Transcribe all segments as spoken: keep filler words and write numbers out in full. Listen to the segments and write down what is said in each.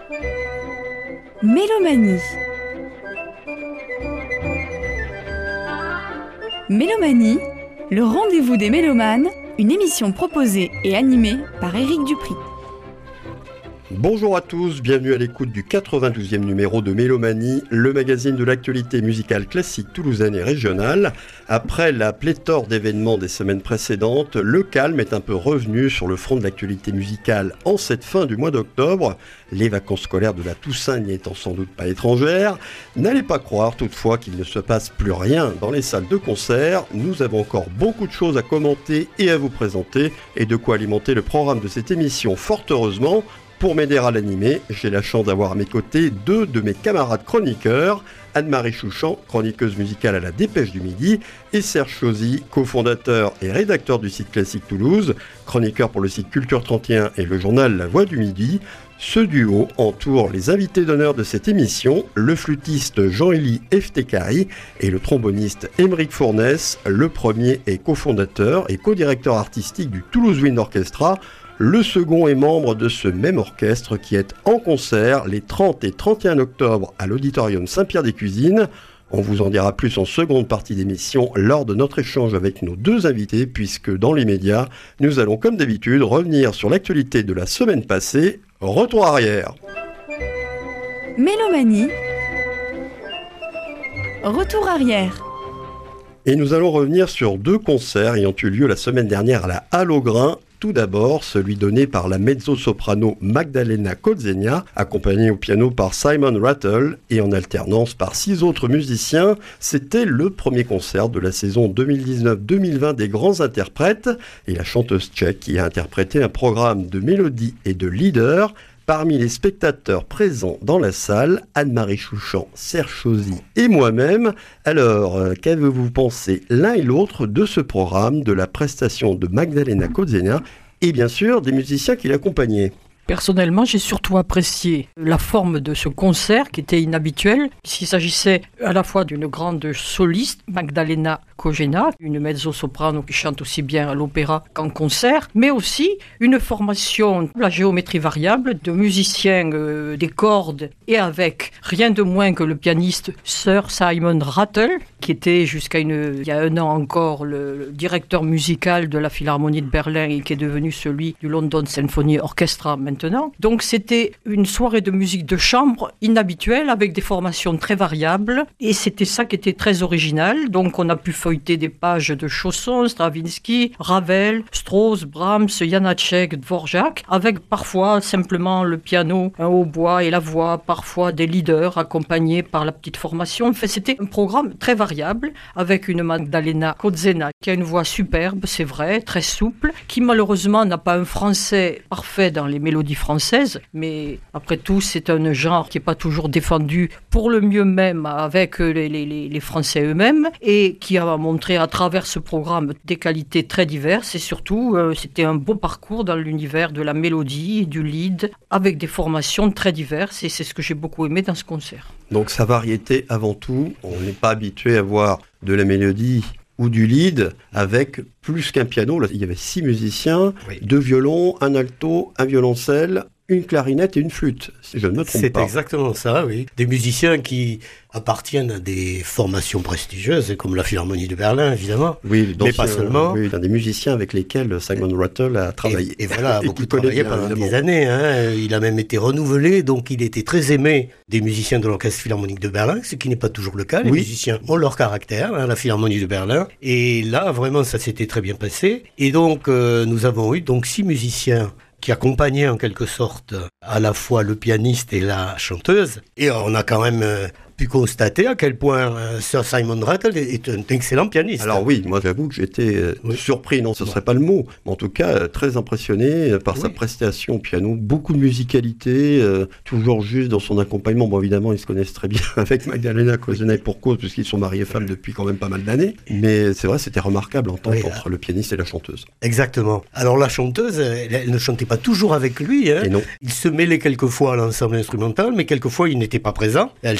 Mélomanie. Mélomanie, le rendez-vous des mélomanes, une émission proposée et animée par Éric Dupri. Bonjour à tous, bienvenue à l'écoute du quatre-vingt-douzième numéro de Mélomanie, le magazine de l'actualité musicale classique toulousaine et régionale. Après la pléthore d'événements des semaines précédentes, le calme est un peu revenu sur le front de l'actualité musicale en cette fin du mois d'octobre. Les vacances scolaires de la Toussaint n'y étant sans doute pas étrangères. N'allez pas croire toutefois qu'il ne se passe plus rien dans les salles de concert. Nous avons encore beaucoup de choses à commenter et à vous présenter et de quoi alimenter le programme de cette émission fort heureusement. Pour m'aider à l'animer, j'ai la chance d'avoir à mes côtés deux de mes camarades chroniqueurs, Anne-Marie Chouchan, chroniqueuse musicale à la Dépêche du Midi, et Serge Chauzy, cofondateur et rédacteur du site Classique Toulouse, chroniqueur pour le site Culture trente et un et le journal La Voix du Midi. Ce duo entoure les invités d'honneur de cette émission, le flûtiste Jean-Élie Eftekari et le tromboniste Émeric Fournès. Le premier est cofondateur et co-directeur artistique du Toulouse Wind Orchestra. Le second est membre de ce même orchestre qui est en concert les trente et trente et un octobre à l'Auditorium Saint-Pierre-des-Cuisines. On vous en dira plus en seconde partie d'émission lors de notre échange avec nos deux invités, puisque dans l'immédiat, nous allons comme d'habitude revenir sur l'actualité de la semaine passée. Retour arrière. Mélomanie. Retour arrière. Et nous allons revenir sur deux concerts ayant eu lieu la semaine dernière à la Halle au Grain. Tout d'abord, celui donné par la mezzo-soprano Magdalena Kozenia, accompagnée au piano par Simon Rattle et en alternance par six autres musiciens. C'était le premier concert de la saison deux mille dix-neuf deux mille vingt des grands interprètes et la chanteuse tchèque qui a interprété un programme de mélodie et de leader. Parmi les spectateurs présents dans la salle, Anne-Marie Chouchan, Serge Chauzy et moi-même. Alors, euh, qu'avez-vous pensé l'un et l'autre de ce programme, de la prestation de Magdalena Kozenia et bien sûr des musiciens qui l'accompagnaient ? Personnellement, j'ai surtout apprécié la forme de ce concert qui était inhabituel. S'il s'agissait à la fois d'une grande soliste, Magdalena Kozenia, une mezzo-soprano qui chante aussi bien à l'opéra qu'en concert, mais aussi une formation, la géométrie variable, de musiciens euh, des cordes et avec rien de moins que le pianiste Sir Simon Rattle, qui était jusqu'à une, il y a un an encore le, le directeur musical de la Philharmonie de Berlin et qui est devenu celui du London Symphony Orchestra maintenant. Donc c'était une soirée de musique de chambre inhabituelle avec des formations très variables et c'était ça qui était très original. Donc on a pu feuilleter des pages de Chausson, Stravinsky, Ravel, Strauss, Brahms, Janáček, Dvořák, avec parfois simplement le piano, un hautbois et la voix, parfois des leaders accompagnés par la petite formation. Enfin, c'était un programme très variable avec une Magdalena Kozenia qui a une voix superbe, c'est vrai, très souple, qui malheureusement n'a pas un français parfait dans les mélodies françaises, mais après tout, c'est un genre qui n'est pas toujours défendu pour le mieux même avec les, les, les Français eux-mêmes et qui a montré à travers ce programme des qualités très diverses et surtout, euh, c'était un beau parcours dans l'univers de la mélodie et du lead avec des formations très diverses et c'est ce que j'ai beaucoup aimé dans ce concert. Donc sa variété avant tout, on n'est pas habitué à voir de la mélodie ou du lead avec plus qu'un piano. Là, il y avait six musiciens, oui. Deux violons, un alto, un violoncelle, une clarinette et une flûte, si je ne me trompe C'est pas. C'est exactement ça, oui. Des musiciens qui appartiennent à des formations prestigieuses, comme la Philharmonie de Berlin, évidemment. Oui, mais pas seulement. Oui, un des musiciens avec lesquels Simon Rattle a travaillé. Et, et voilà, et beaucoup travaillé pendant évidemment. des années. Hein. Il a même été renouvelé, donc il était très aimé des musiciens de l'Orchestre Philharmonique de Berlin, ce qui n'est pas toujours le cas. Les oui. musiciens ont leur caractère, hein, la Philharmonie de Berlin. Et là, vraiment, ça s'était très bien passé. Et donc, euh, nous avons eu donc six musiciens qui accompagnait en quelque sorte à la fois le pianiste et la chanteuse. Et on a quand même euh, pu constater à quel point euh, Sir Simon Rattle est un excellent pianiste. Alors oui, moi j'avoue que j'étais euh, oui. surpris, non ce ne serait pas le mot, mais en tout cas euh, très impressionné euh, par oui. sa prestation au piano, beaucoup de musicalité, euh, toujours juste dans son accompagnement. Bon évidemment ils se connaissent très bien avec Magdalena Kozenia pour cause, puisqu'ils sont mariés femmes depuis quand même pas mal d'années, mais c'est vrai c'était remarquable l'entente oui, entre le pianiste et la chanteuse. Exactement. Alors la chanteuse, elle, elle ne chantait pas toujours avec lui, hein. Et non. Il se mêlait quelquefois à l'ensemble instrumental, mais quelquefois il n'était pas présent. Elle chantait avec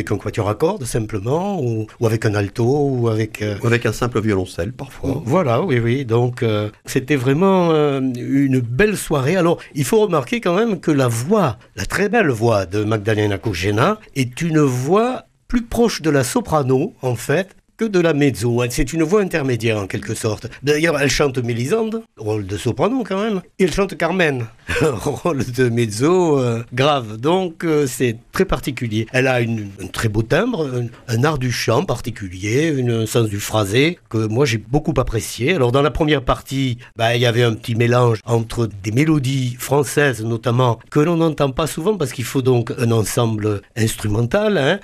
avec un quatuor à cordes simplement, ou, ou avec un alto, ou avec... Euh... Ou avec un simple violoncelle parfois. Voilà, oui, oui. Donc euh, c'était vraiment euh, une belle soirée. Alors il faut remarquer quand même que la voix, la très belle voix de Magdalena Kožena est une voix plus proche de la soprano en fait que de la mezzo. C'est une voix intermédiaire en quelque sorte. D'ailleurs, elle chante Mélisande, rôle de soprano quand même, et elle chante Carmen, rôle de mezzo euh, grave. Donc euh, c'est très particulier. Elle a une, un très beau timbre, un, un art du chant particulier, une, un sens du phrasé que moi j'ai beaucoup apprécié. Alors dans la première partie, bah, il y avait un petit mélange entre des mélodies françaises notamment que l'on n'entend pas souvent parce qu'il faut donc un ensemble instrumental hein,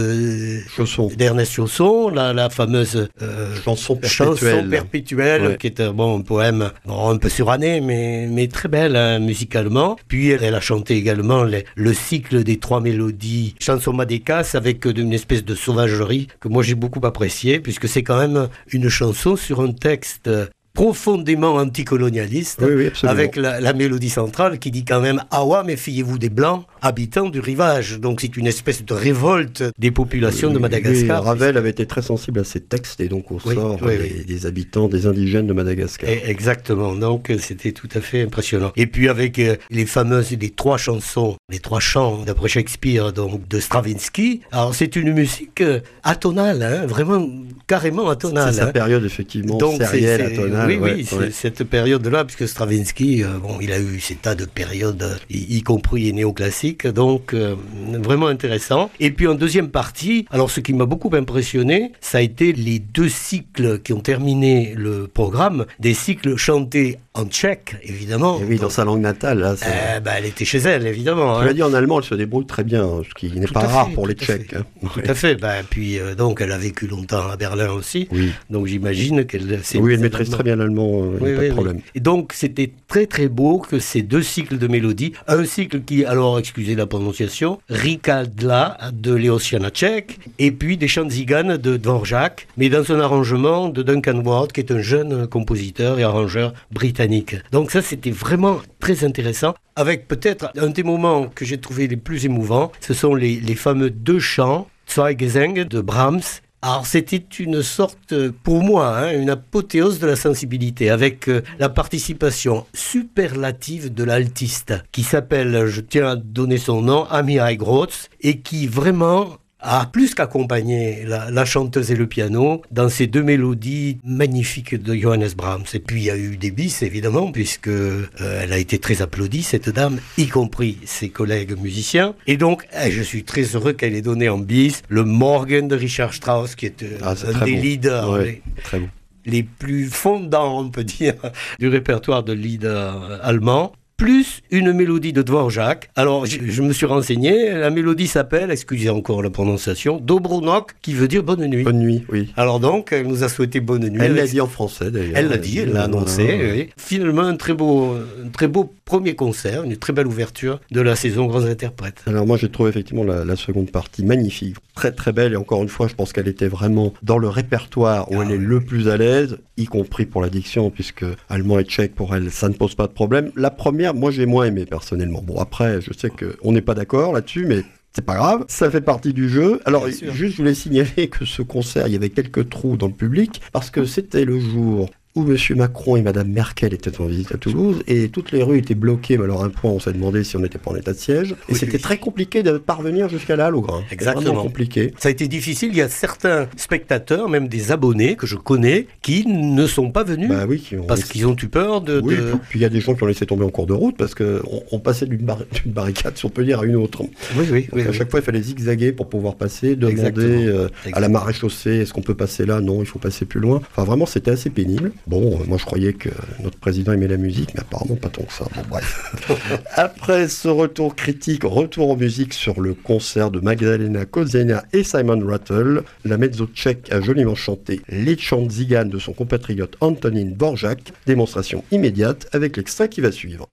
de Chausson. d'Ernest Chausson, la, la fameuse euh, chanson perpétuelle, chanson perpétuelle ouais. qui est un, bon, un poème bon, un peu suranné mais, mais très belle hein, musicalement. Puis elle, elle a chanté également les, le cycle des trois mélodies Chanson Madécas avec une espèce de sauvagerie que moi j'ai beaucoup apprécié puisque c'est quand même une chanson sur un texte profondément anticolonialiste, oui, oui, avec la, la mélodie centrale qui dit quand même « Awa, méfiez-vous des Blancs, habitants du rivage ». Donc c'est une espèce de révolte des populations oui, de Madagascar. Oui, Ravel avait été très sensible à ces textes et donc au oui, sort oui, des, oui. des habitants, des indigènes de Madagascar. Et exactement, donc c'était tout à fait impressionnant. Et puis avec euh, les fameuses, les trois chansons, les trois chants d'après Shakespeare, donc de Stravinsky, alors c'est une musique euh, atonale, hein, vraiment carrément atonale. C'est sa hein. période effectivement donc, sérielle, c'est, c'est, atonale. Oui, ouais, oui, ouais. cette période-là, puisque Stravinsky, euh, bon, il a eu ces tas de périodes, y, y compris les néoclassiques, donc euh, vraiment intéressant. Et puis en deuxième partie, alors ce qui m'a beaucoup impressionné, ça a été les deux cycles qui ont terminé le programme, des cycles chantés en tchèque, évidemment. Et oui, dans sa langue natale. Là, euh, bah, elle était chez elle, évidemment. Tu hein. l'as dit, en allemand, elle se débrouille très bien, ce qui n'est tout pas rare fait, pour les tout Tchèques. À hein. Tout ouais. à fait. Bah, puis euh, donc, elle a vécu longtemps à Berlin aussi. Oui. Donc j'imagine qu'elle... C'est oui, elle maîtrise très bien l'allemand, euh, oui, pas oui, de problème. Oui. Et donc, c'était très très beau que ces deux cycles de mélodies, un cycle qui, alors, excusez la prononciation, Rikadla de Leos Janáček, et puis des chants tziganes de Dvorak, mais dans un arrangement de Duncan Ward, qui est un jeune compositeur et arrangeur britannique. Donc ça, c'était vraiment très intéressant. Avec peut-être un des moments que j'ai trouvé les plus émouvants, ce sont les, les fameux deux chants, Zwei Gesänge de Brahms. Alors c'était une sorte, pour moi, hein, une apothéose de la sensibilité, avec euh, la participation superlative de l'altiste, qui s'appelle, je tiens à donner son nom, Amirai Groth, et qui vraiment a plus qu'accompagné la, la chanteuse et le piano dans ces deux mélodies magnifiques de Johannes Brahms. Et puis il y a eu des bis évidemment, puisque euh, elle a été très applaudie, cette dame, y compris ses collègues musiciens. Et donc eh, je suis très heureux qu'elle ait donné en bis le Morgen de Richard Strauss, qui est, euh, ah, c'est un des bon. leaders ouais, les, très bon. les plus fondants, on peut dire, du répertoire de leader allemand. Plus une mélodie de Dvorak. Alors, je, je me suis renseigné, la mélodie s'appelle, excusez encore la prononciation, Dobronok, qui veut dire bonne nuit. Bonne nuit, oui. Alors donc, elle nous a souhaité bonne nuit. Elle l'a dit en français, d'ailleurs. Elle l'a dit, elle l'a annoncé, ah, oui. Finalement, un très beau, un très beau premier concert, une très belle ouverture de la saison Grands Interprètes. Alors moi, j'ai trouvé effectivement la, la seconde partie magnifique, très très belle, et encore une fois, je pense qu'elle était vraiment dans le répertoire où ah, elle est oui. le plus à l'aise, y compris pour la diction, puisque allemand et tchèque, pour elle, ça ne pose pas de problème. La première, moi j'ai moins aimé personnellement. Bon après, je sais qu'on n'est pas d'accord là-dessus, mais c'est pas grave, ça fait partie du jeu. Alors juste, je voulais signaler que ce concert, il y avait quelques trous dans le public, parce que c'était le jour où M. Macron et Mme Merkel étaient en visite à Toulouse, et toutes les rues étaient bloquées, mais alors à un point on s'est demandé si on n'était pas en état de siège, et oui, c'était oui. très compliqué de parvenir jusqu'à la Halle au Grain. Exactement. Vraiment compliqué. Ça a été difficile, il y a certains spectateurs, même des abonnés que je connais, qui ne sont pas venus, bah oui, qui ont parce laissé... qu'ils ont eu peur de... Oui, de... puis il y a des gens qui ont laissé tomber en cours de route, parce qu'on on passait d'une, bar... d'une barricade, si on peut dire, à une autre. Oui, oui. oui à oui. chaque fois, il fallait zigzaguer pour pouvoir passer, demander euh, à la maréchaussée, est-ce qu'on peut passer là? Non, il faut passer plus loin. Enfin, vraiment, c'était assez pénible. Bon, euh, moi, je croyais que notre président aimait la musique, mais apparemment pas tant que ça. Bon, bref. Après ce retour critique, retour en musique sur le concert de Magdalena Kožena et Simon Rattle, la mezzo tchèque a joliment chanté les chants tziganes de son compatriote Antonín Dvořák, démonstration immédiate avec l'extrait qui va suivre.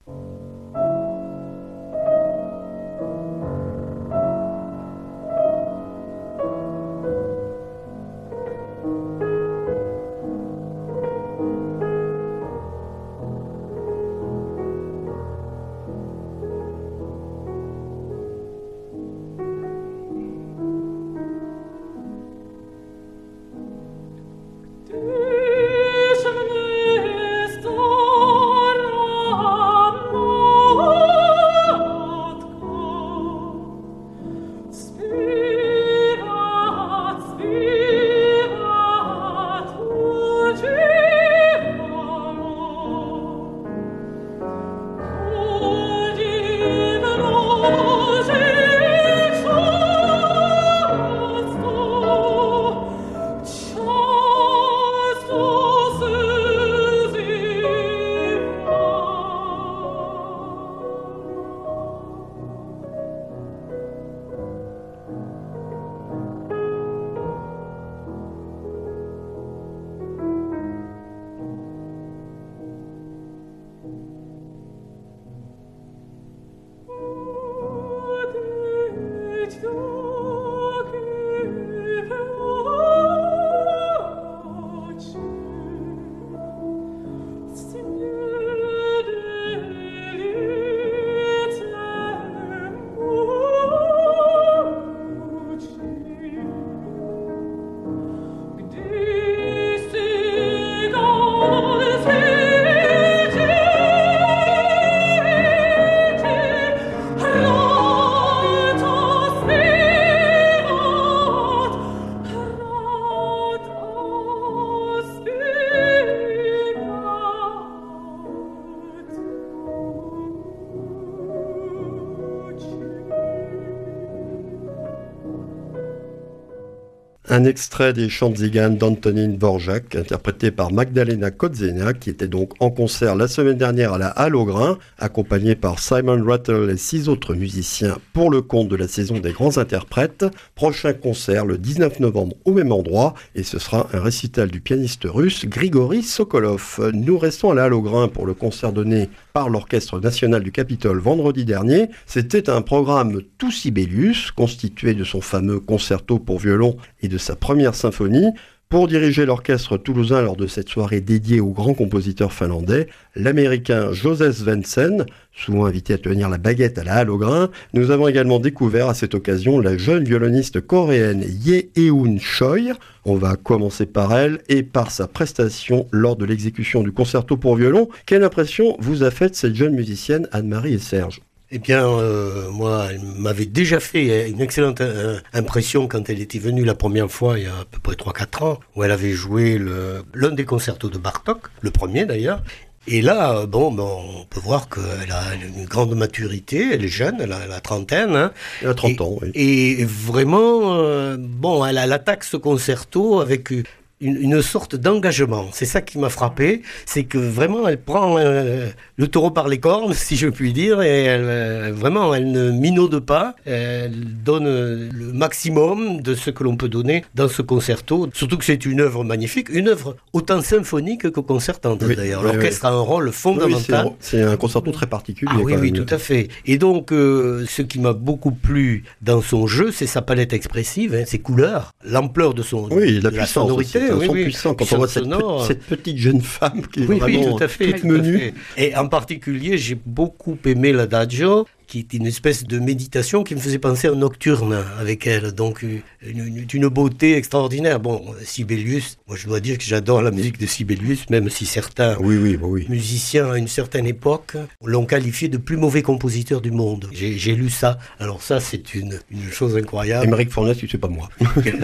Un extrait des chants de Zigane d'Antonín Dvořák, interprété par Magdalena Kozená, qui était donc en concert la semaine dernière à la Halle au Grain, accompagné par Simon Rattle et six autres musiciens pour le compte de la saison des grands interprètes. Prochain concert le dix-neuf novembre au même endroit, et ce sera un récital du pianiste russe Grigori Sokolov. Nous restons à la Halle au Grain pour le concert donné par l'Orchestre national du Capitole vendredi dernier. C'était un programme tout Sibelius, constitué de son fameux concerto pour violon et de sa première symphonie. Pour diriger l'orchestre toulousain lors de cette soirée dédiée au grand compositeur finlandais, l'américain Joseph Svendsen, souvent invité à tenir la baguette à la Halle au Grain. Nous avons également découvert à cette occasion la jeune violoniste coréenne Ye Eun Choi. On va commencer par elle et par sa prestation lors de l'exécution du concerto pour violon. Quelle impression vous a faite cette jeune musicienne Anne-Marie et Serge ? Eh bien, euh, moi, elle m'avait déjà fait une excellente euh, impression quand elle était venue la première fois, il y a à peu près trois quatre ans, où elle avait joué le, l'un des concertos de Bartók, le premier d'ailleurs. Et là, bon, bon, on peut voir qu'elle a une grande maturité, elle est jeune, elle a la trentaine. Hein, elle a trente et, ans, oui. Et vraiment, euh, bon, elle, elle attaque ce concerto avec une, une sorte d'engagement. C'est ça qui m'a frappé, c'est que vraiment elle prend euh, le taureau par les cornes, si je puis dire, et elle, euh, vraiment elle ne minaude pas, elle donne le maximum de ce que l'on peut donner dans ce concerto, surtout que c'est une œuvre magnifique, une œuvre autant symphonique que concertante, oui, d'ailleurs. Oui, l'orchestre oui. a un rôle fondamental. Oui, c'est, un, c'est un concerto très particulier. Ah oui, oui, tout à fait. Et donc, euh, ce qui m'a beaucoup plu dans son jeu, c'est sa palette expressive, hein, ses couleurs, l'ampleur de son oui, de la, la sonorité. C'est un oui, son oui. puissant quand on voit cette, pe- cette petite jeune femme qui est oui, vraiment oui, tout à fait, toute tout menue. À fait. Et en particulier, j'ai beaucoup aimé l'adagio, qui est une espèce de méditation qui me faisait penser à Nocturne avec elle, donc une, une, une beauté extraordinaire. Bon, Sibelius, moi je dois dire que j'adore la musique de Sibelius, même si certains oui, oui, oui. musiciens à une certaine époque l'ont qualifié de plus mauvais compositeur du monde. J'ai, j'ai lu ça, alors ça c'est une, une chose incroyable. Émeric Fornet, tu sais pas moi.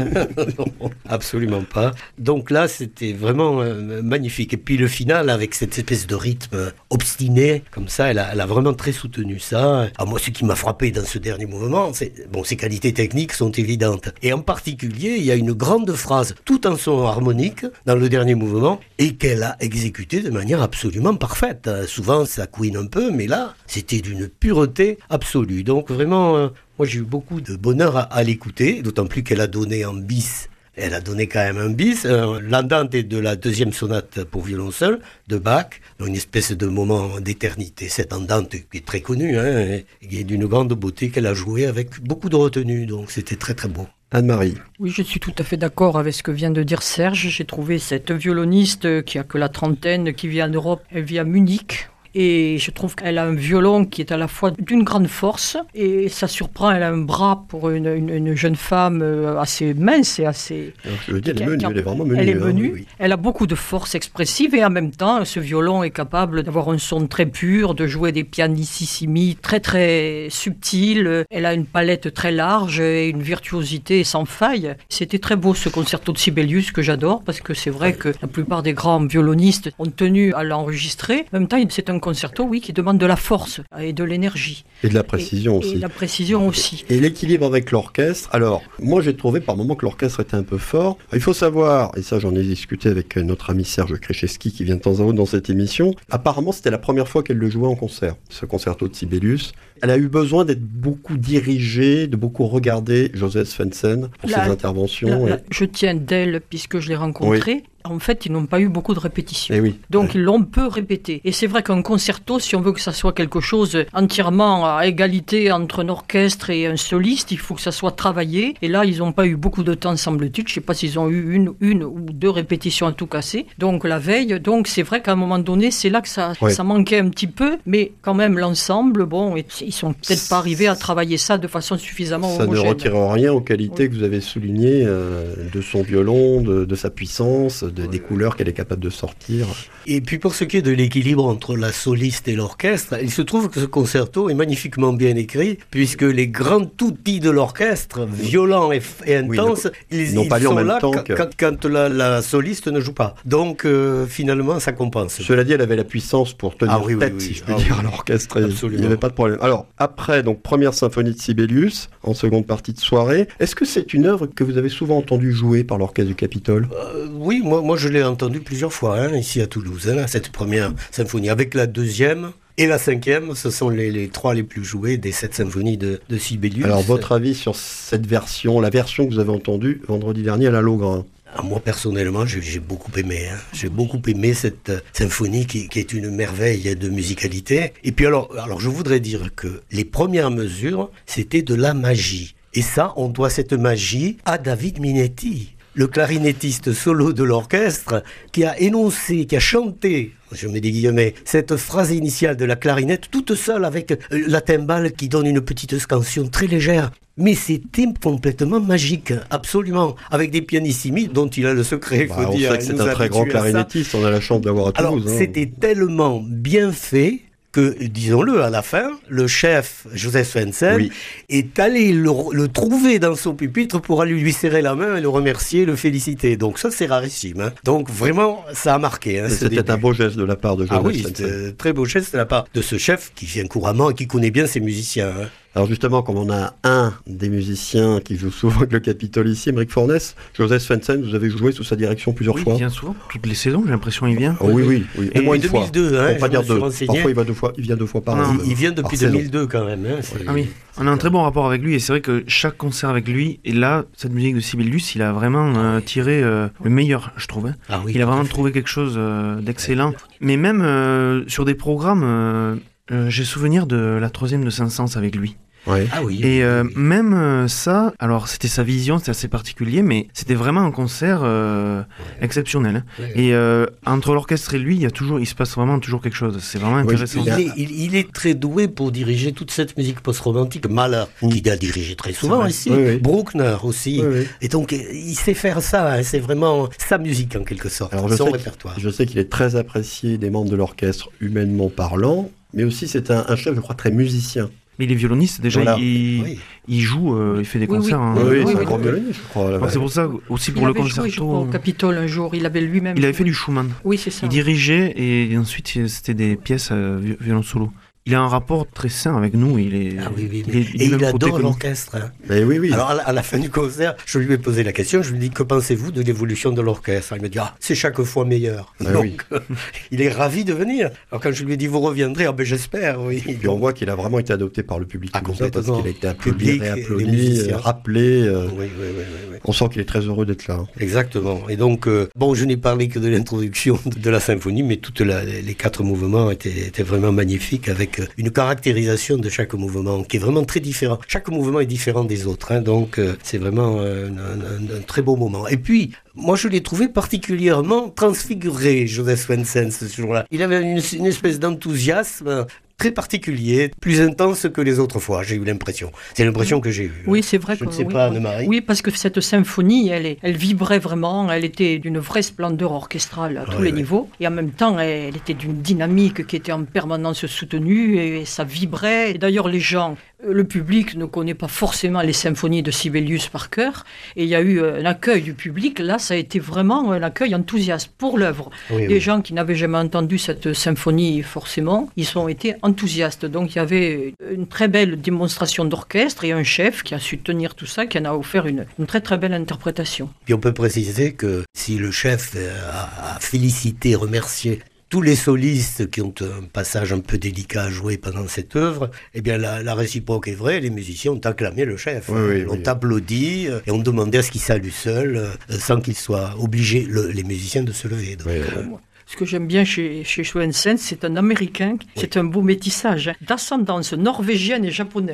Non, absolument pas. Donc là c'était vraiment euh, magnifique. Et puis le final avec cette espèce de rythme obstiné, comme ça, elle a, elle a vraiment très soutenu ça. Ah, moi, ce qui m'a frappé dans ce dernier mouvement, c'est bon, ses qualités techniques sont évidentes. Et en particulier, il y a une grande phrase, tout en son harmonique, dans le dernier mouvement, et qu'elle a exécutée de manière absolument parfaite. Euh, souvent, ça couine un peu, mais là, c'était d'une pureté absolue. Donc vraiment, euh, moi, j'ai eu beaucoup de bonheur à, à l'écouter, d'autant plus qu'elle a donné en bis. Elle a donné quand même un bis, euh, l'andante de la deuxième sonate pour violon seul de Bach, une espèce de moment d'éternité. Cette andante qui est très connue, hein, et qui est d'une grande beauté qu'elle a jouée avec beaucoup de retenue, donc c'était très très beau. Anne-Marie. Oui, je suis tout à fait d'accord avec ce que vient de dire Serge. J'ai trouvé cette violoniste qui a que la trentaine, qui vit en Europe, elle vit à Munich. Et je trouve qu'elle a un violon qui est à la fois d'une grande force, et ça surprend, elle a un bras pour une, une, une jeune femme assez mince et assez... Alors, je veux dire, elle est menue, elle est vraiment menue. Elle est menue, hein, oui, oui. Elle a beaucoup de force expressive, et en même temps, ce violon est capable d'avoir un son très pur, de jouer des pianissimi très très subtils. Elle a une palette très large et une virtuosité sans faille. C'était très beau ce concerto de Sibelius que j'adore, parce que c'est vrai que la plupart des grands violonistes ont tenu à l'enregistrer. En même temps, c'est un concerto, oui, qui demande de la force et de l'énergie. Et de la précision et, aussi. Et de la précision aussi. Et l'équilibre avec l'orchestre. Alors, moi, j'ai trouvé par moments que l'orchestre était un peu fort. Il faut savoir, et ça, j'en ai discuté avec notre ami Serge Kreszewski, qui vient de temps en temps dans cette émission. Apparemment, c'était la première fois qu'elle le jouait en concert, ce concerto de Sibelius. Elle a eu besoin d'être beaucoup dirigée, de beaucoup regarder Joseph Svendsen pour la, ses interventions. La, la, et... Je tiens d'elle, puisque je l'ai rencontrée. Oui. En fait, ils n'ont pas eu beaucoup de répétitions. Et oui. Donc, ouais. ils l'ont peu répété. Et c'est vrai qu'un concerto, si on veut que ça soit quelque chose entièrement à égalité entre un orchestre et un soliste, il faut que ça soit travaillé. Et là, ils n'ont pas eu beaucoup de temps, semble-t-il. Je ne sais pas s'ils ont eu une, une ou deux répétitions à tout casser. Donc, la veille. Donc, c'est vrai qu'à un moment donné, c'est là que ça, ouais. ça manquait un petit peu. Mais quand même, l'ensemble, bon, ils sont peut-être pas arrivés à travailler ça de façon suffisamment ça homogène. Ça ne retire rien aux qualités oui. que vous avez soulignées euh, de son violon, de, de sa puissance. de, des couleurs qu'elle est capable de sortir. Et puis pour ce qui est de l'équilibre entre la soliste et l'orchestre, il se trouve que ce concerto est magnifiquement bien écrit, puisque les grands outils de l'orchestre, violents et, et intenses, oui, ils, ils, ils sont là quand, que... quand, quand la, la soliste ne joue pas. Donc euh, finalement, ça compense. Cela dit, elle avait la puissance pour tenir ah, oui, tête, oui, oui, si je peux ah, dire, oui. à l'orchestre. Il n'y avait pas de problème. Alors, après, donc, première symphonie de Sibelius, en seconde partie de soirée, est-ce que c'est une œuvre que vous avez souvent entendu jouer par l'orchestre du Capitole ? euh, Oui, moi, moi je l'ai entendu plusieurs fois, hein, ici à Toulouse, hein, cette première symphonie. Avec la deuxième et la cinquième, ce sont les, les trois les plus jouées des sept symphonies de, de Sibelius. Alors, votre avis sur cette version, la version que vous avez entendue vendredi dernier à la Lougrain ? Ah, moi, personnellement, j'ai, j'ai beaucoup aimé. Hein. J'ai beaucoup aimé cette euh, symphonie qui, qui est une merveille de musicalité. Et puis alors, alors, je voudrais dire que les premières mesures, c'était de la magie. Et ça, on doit cette magie à David Minetti, le clarinettiste solo de l'orchestre, qui a énoncé, qui a chanté, je mets des guillemets, cette phrase initiale de la clarinette, toute seule avec la timbale qui donne une petite scansion très légère. Mais c'était complètement magique, absolument, avec des pianissimi dont il a le secret, il bah, faut on dire. On sait que c'est un très grand clarinettiste, on a la chance d'avoir à Toulouse. Alors, hein. C'était tellement bien fait que, disons-le, à la fin, le chef, Joseph Swensen, oui. est allé le, le trouver dans son pupitre pour aller lui serrer la main et le remercier, le féliciter. Donc ça, c'est rarissime. Hein. Donc vraiment, ça a marqué. Hein, c'était début. Un beau geste de la part de Joseph Ah oui, Swensen. c'était un très beau geste de la part de ce chef qui vient couramment et qui connaît bien ses musiciens. Hein. Alors justement, comme on a un des musiciens qui joue souvent avec le Capitole ici, Émeric Fornès, Joseph Swensen, vous avez joué sous sa direction plusieurs oui, fois. Il vient souvent, toutes les saisons, j'ai l'impression qu'il vient. Oh, oui, oui, oui. Et au moins une deux mille deux, fois. Hein, pas dire deux. Parfois, il, va deux fois, il vient deux fois par an. Il, il vient depuis deux mille deux quand même. Hein, ah oui, on a un très bon rapport avec lui et c'est vrai que chaque concert avec lui, et là, cette musique de Sibelius, il a vraiment euh, tiré euh, le meilleur, je trouve. Hein. Ah oui, il a vraiment trouvé quelque chose euh, d'excellent. Mais même euh, sur des programmes, euh, euh, j'ai souvenir de la troisième de Saint-Saëns avec lui. Ouais. Ah oui, et euh, oui, oui. même euh, ça, alors c'était sa vision, c'était assez particulier, mais c'était vraiment un concert euh, ouais. exceptionnel. Hein. Ouais, ouais. Et euh, entre l'orchestre et lui, il y a toujours, il se passe vraiment toujours quelque chose. C'est vraiment intéressant. Oui, il, est, il, il est très doué pour diriger toute cette musique post-romantique. Mahler, mmh. qui a dirigé très souvent ici, oui, oui. Bruckner aussi. Oui, oui. Et donc il sait faire ça. Hein. C'est vraiment sa musique en quelque sorte. Alors, je son sais répertoire. Je sais qu'il est très apprécié des membres de l'orchestre humainement parlant, mais aussi c'est un, un chef, je crois, très musicien. Mais il est violoniste, déjà, voilà. il, oui. il joue, euh, il fait des oui, concerts. Oui, hein. oui, oui, oui, c'est oui, un grand oui. violoniste, je crois. Alors, c'est pour ça, aussi pour il le avait concerto. Joué, je crois, au Capitole un jour, il avait lui-même. Il avait fait du Schumann. Oui, c'est ça. Il dirigeait et ensuite c'était des pièces euh, violon solo. Il a un rapport très sain avec nous. Il est, ah oui, oui, il est, il est, et il adore l'orchestre. Hein. Mais oui, oui. Alors à la, à la fin du concert, je lui ai posé la question. Je lui ai dit, que pensez-vous de l'évolution de l'orchestre? Il m'a dit, ah, c'est chaque fois meilleur. Ah, Donc, oui. euh, il est ravi de venir. Alors quand je lui ai dit, vous reviendrez, ah ben j'espère. Oui. Et puis on voit qu'il a vraiment été adopté par le public. Ah, complètement. Parce qu'il a été applaudi, public, réapplaudi, rappelé. Euh, oui, oui, oui, oui, oui. On sent qu'il est très heureux d'être là. Hein. Exactement. Et donc, euh, bon, je n'ai parlé que de l'introduction de la symphonie, mais toutes la, les quatre mouvements étaient, étaient vraiment magnifiques, avec une caractérisation de chaque mouvement qui est vraiment très différent. Chaque mouvement est différent des autres, hein, donc euh, c'est vraiment un, un, un, un très beau moment. Et puis, moi je l'ai trouvé particulièrement transfiguré, Joseph Swensen, ce jour-là. Il avait une, une espèce d'enthousiasme très particulier, plus intense que les autres fois, j'ai eu l'impression. C'est l'impression que j'ai eue. Oui, c'est vrai. Je que, ne sais oui, pas, oui. Anne-Marie. Oui, parce que cette symphonie, elle, est, elle vibrait vraiment, elle était d'une vraie splendeur orchestrale à tous oui, les oui. niveaux, et en même temps, elle était d'une dynamique qui était en permanence soutenue, et ça vibrait. Et d'ailleurs, les gens, le public ne connaît pas forcément les symphonies de Sibelius par cœur, et il y a eu un accueil du public. Là, ça a été vraiment un accueil enthousiaste pour l'œuvre. Oui, les oui. gens qui n'avaient jamais entendu cette symphonie, forcément, ils ont été enthousiastes. Donc, il y avait une très belle démonstration d'orchestre et un chef qui a su tenir tout ça, qui en a offert une, une très très belle interprétation. Puis on peut préciser que si le chef a, a félicité, remercié tous les solistes qui ont un passage un peu délicat à jouer pendant cette œuvre, eh bien la, la réciproque est vraie, les musiciens ont acclamé le chef, oui, oui, on oui. applaudi et on demandait à ce qu'il salue seul, euh, sans qu'il soit obligé, le, les musiciens, de se lever. Donc, oui, euh, oui. Ce que j'aime bien chez, chez Swensen, c'est un Américain, oui. c'est un beau métissage, hein, d'ascendance norvégienne et japonaise.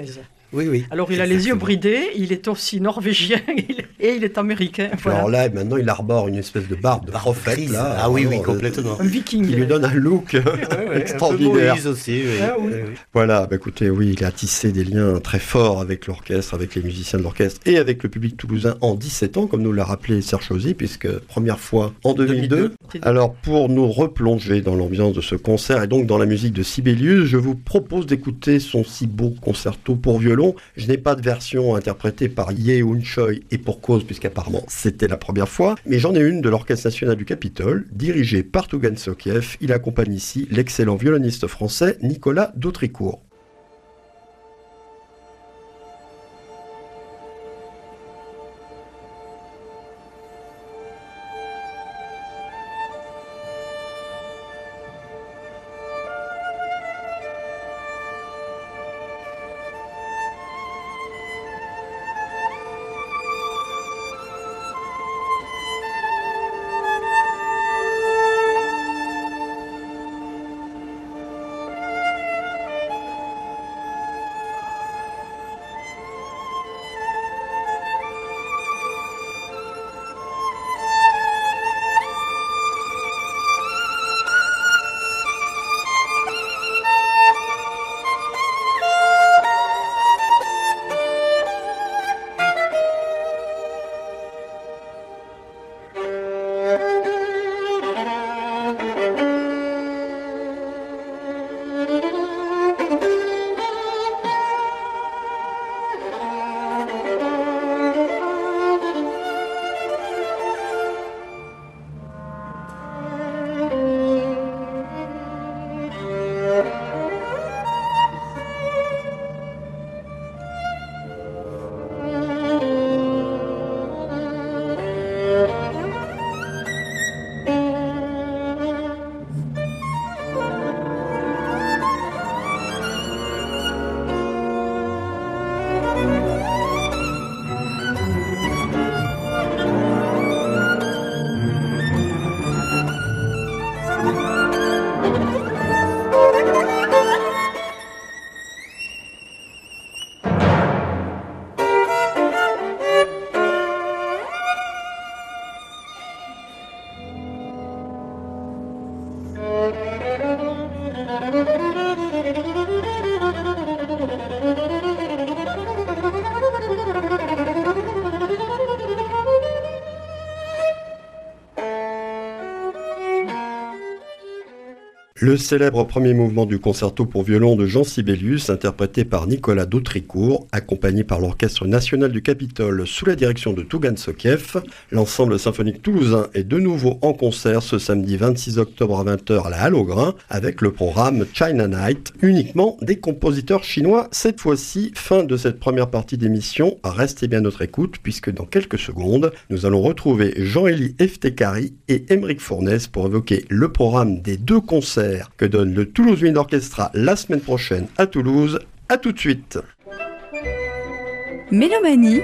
Oui, oui. Alors il a les yeux bridés, il est aussi norvégien et il est américain. Voilà. Alors là, maintenant, il arbore une espèce de barbe de prophète. Là, ah oui, oui, complètement. Un viking. Qui lui donne un look ouais, ouais, extraordinaire. Un peu Moïse aussi, oui. Ah, oui. oui. Voilà, bah, écoutez, oui, il a tissé des liens très forts avec l'orchestre, avec les musiciens de l'orchestre et avec le public toulousain en dix-sept ans, comme nous l'a rappelé Serge Chauzy, puisque première fois en deux mille deux. Alors, pour nous replonger dans l'ambiance de ce concert et donc dans la musique de Sibelius, je vous propose d'écouter son si beau concerto pour violon. Je n'ai pas de version interprétée par Ye Hoon Choi et pour cause, puisqu'apparemment c'était la première fois, mais j'en ai une de l'Orchestre National du Capitole, dirigée par Tougan Sokiev. Il accompagne ici l'excellent violoniste français Nicolas Dautricourt. Le célèbre premier mouvement du concerto pour violon de Jean Sibelius, interprété par Nicolas Dautricourt, accompagné par l'Orchestre National du Capitole sous la direction de Tougan Sokiev. L'ensemble symphonique toulousain est de nouveau en concert ce samedi vingt-six octobre à vingt heures à la Halle au Grain, avec le programme China Night, uniquement des compositeurs chinois. Cette fois-ci, fin de cette première partie d'émission. Restez bien à notre écoute, puisque dans quelques secondes, nous allons retrouver Jean-Élie Eftekari et Aymeric Fournes pour évoquer le programme des deux concerts que donne le Toulouse Wind Orchestra la semaine prochaine à Toulouse. À tout de suite. Mélomanie,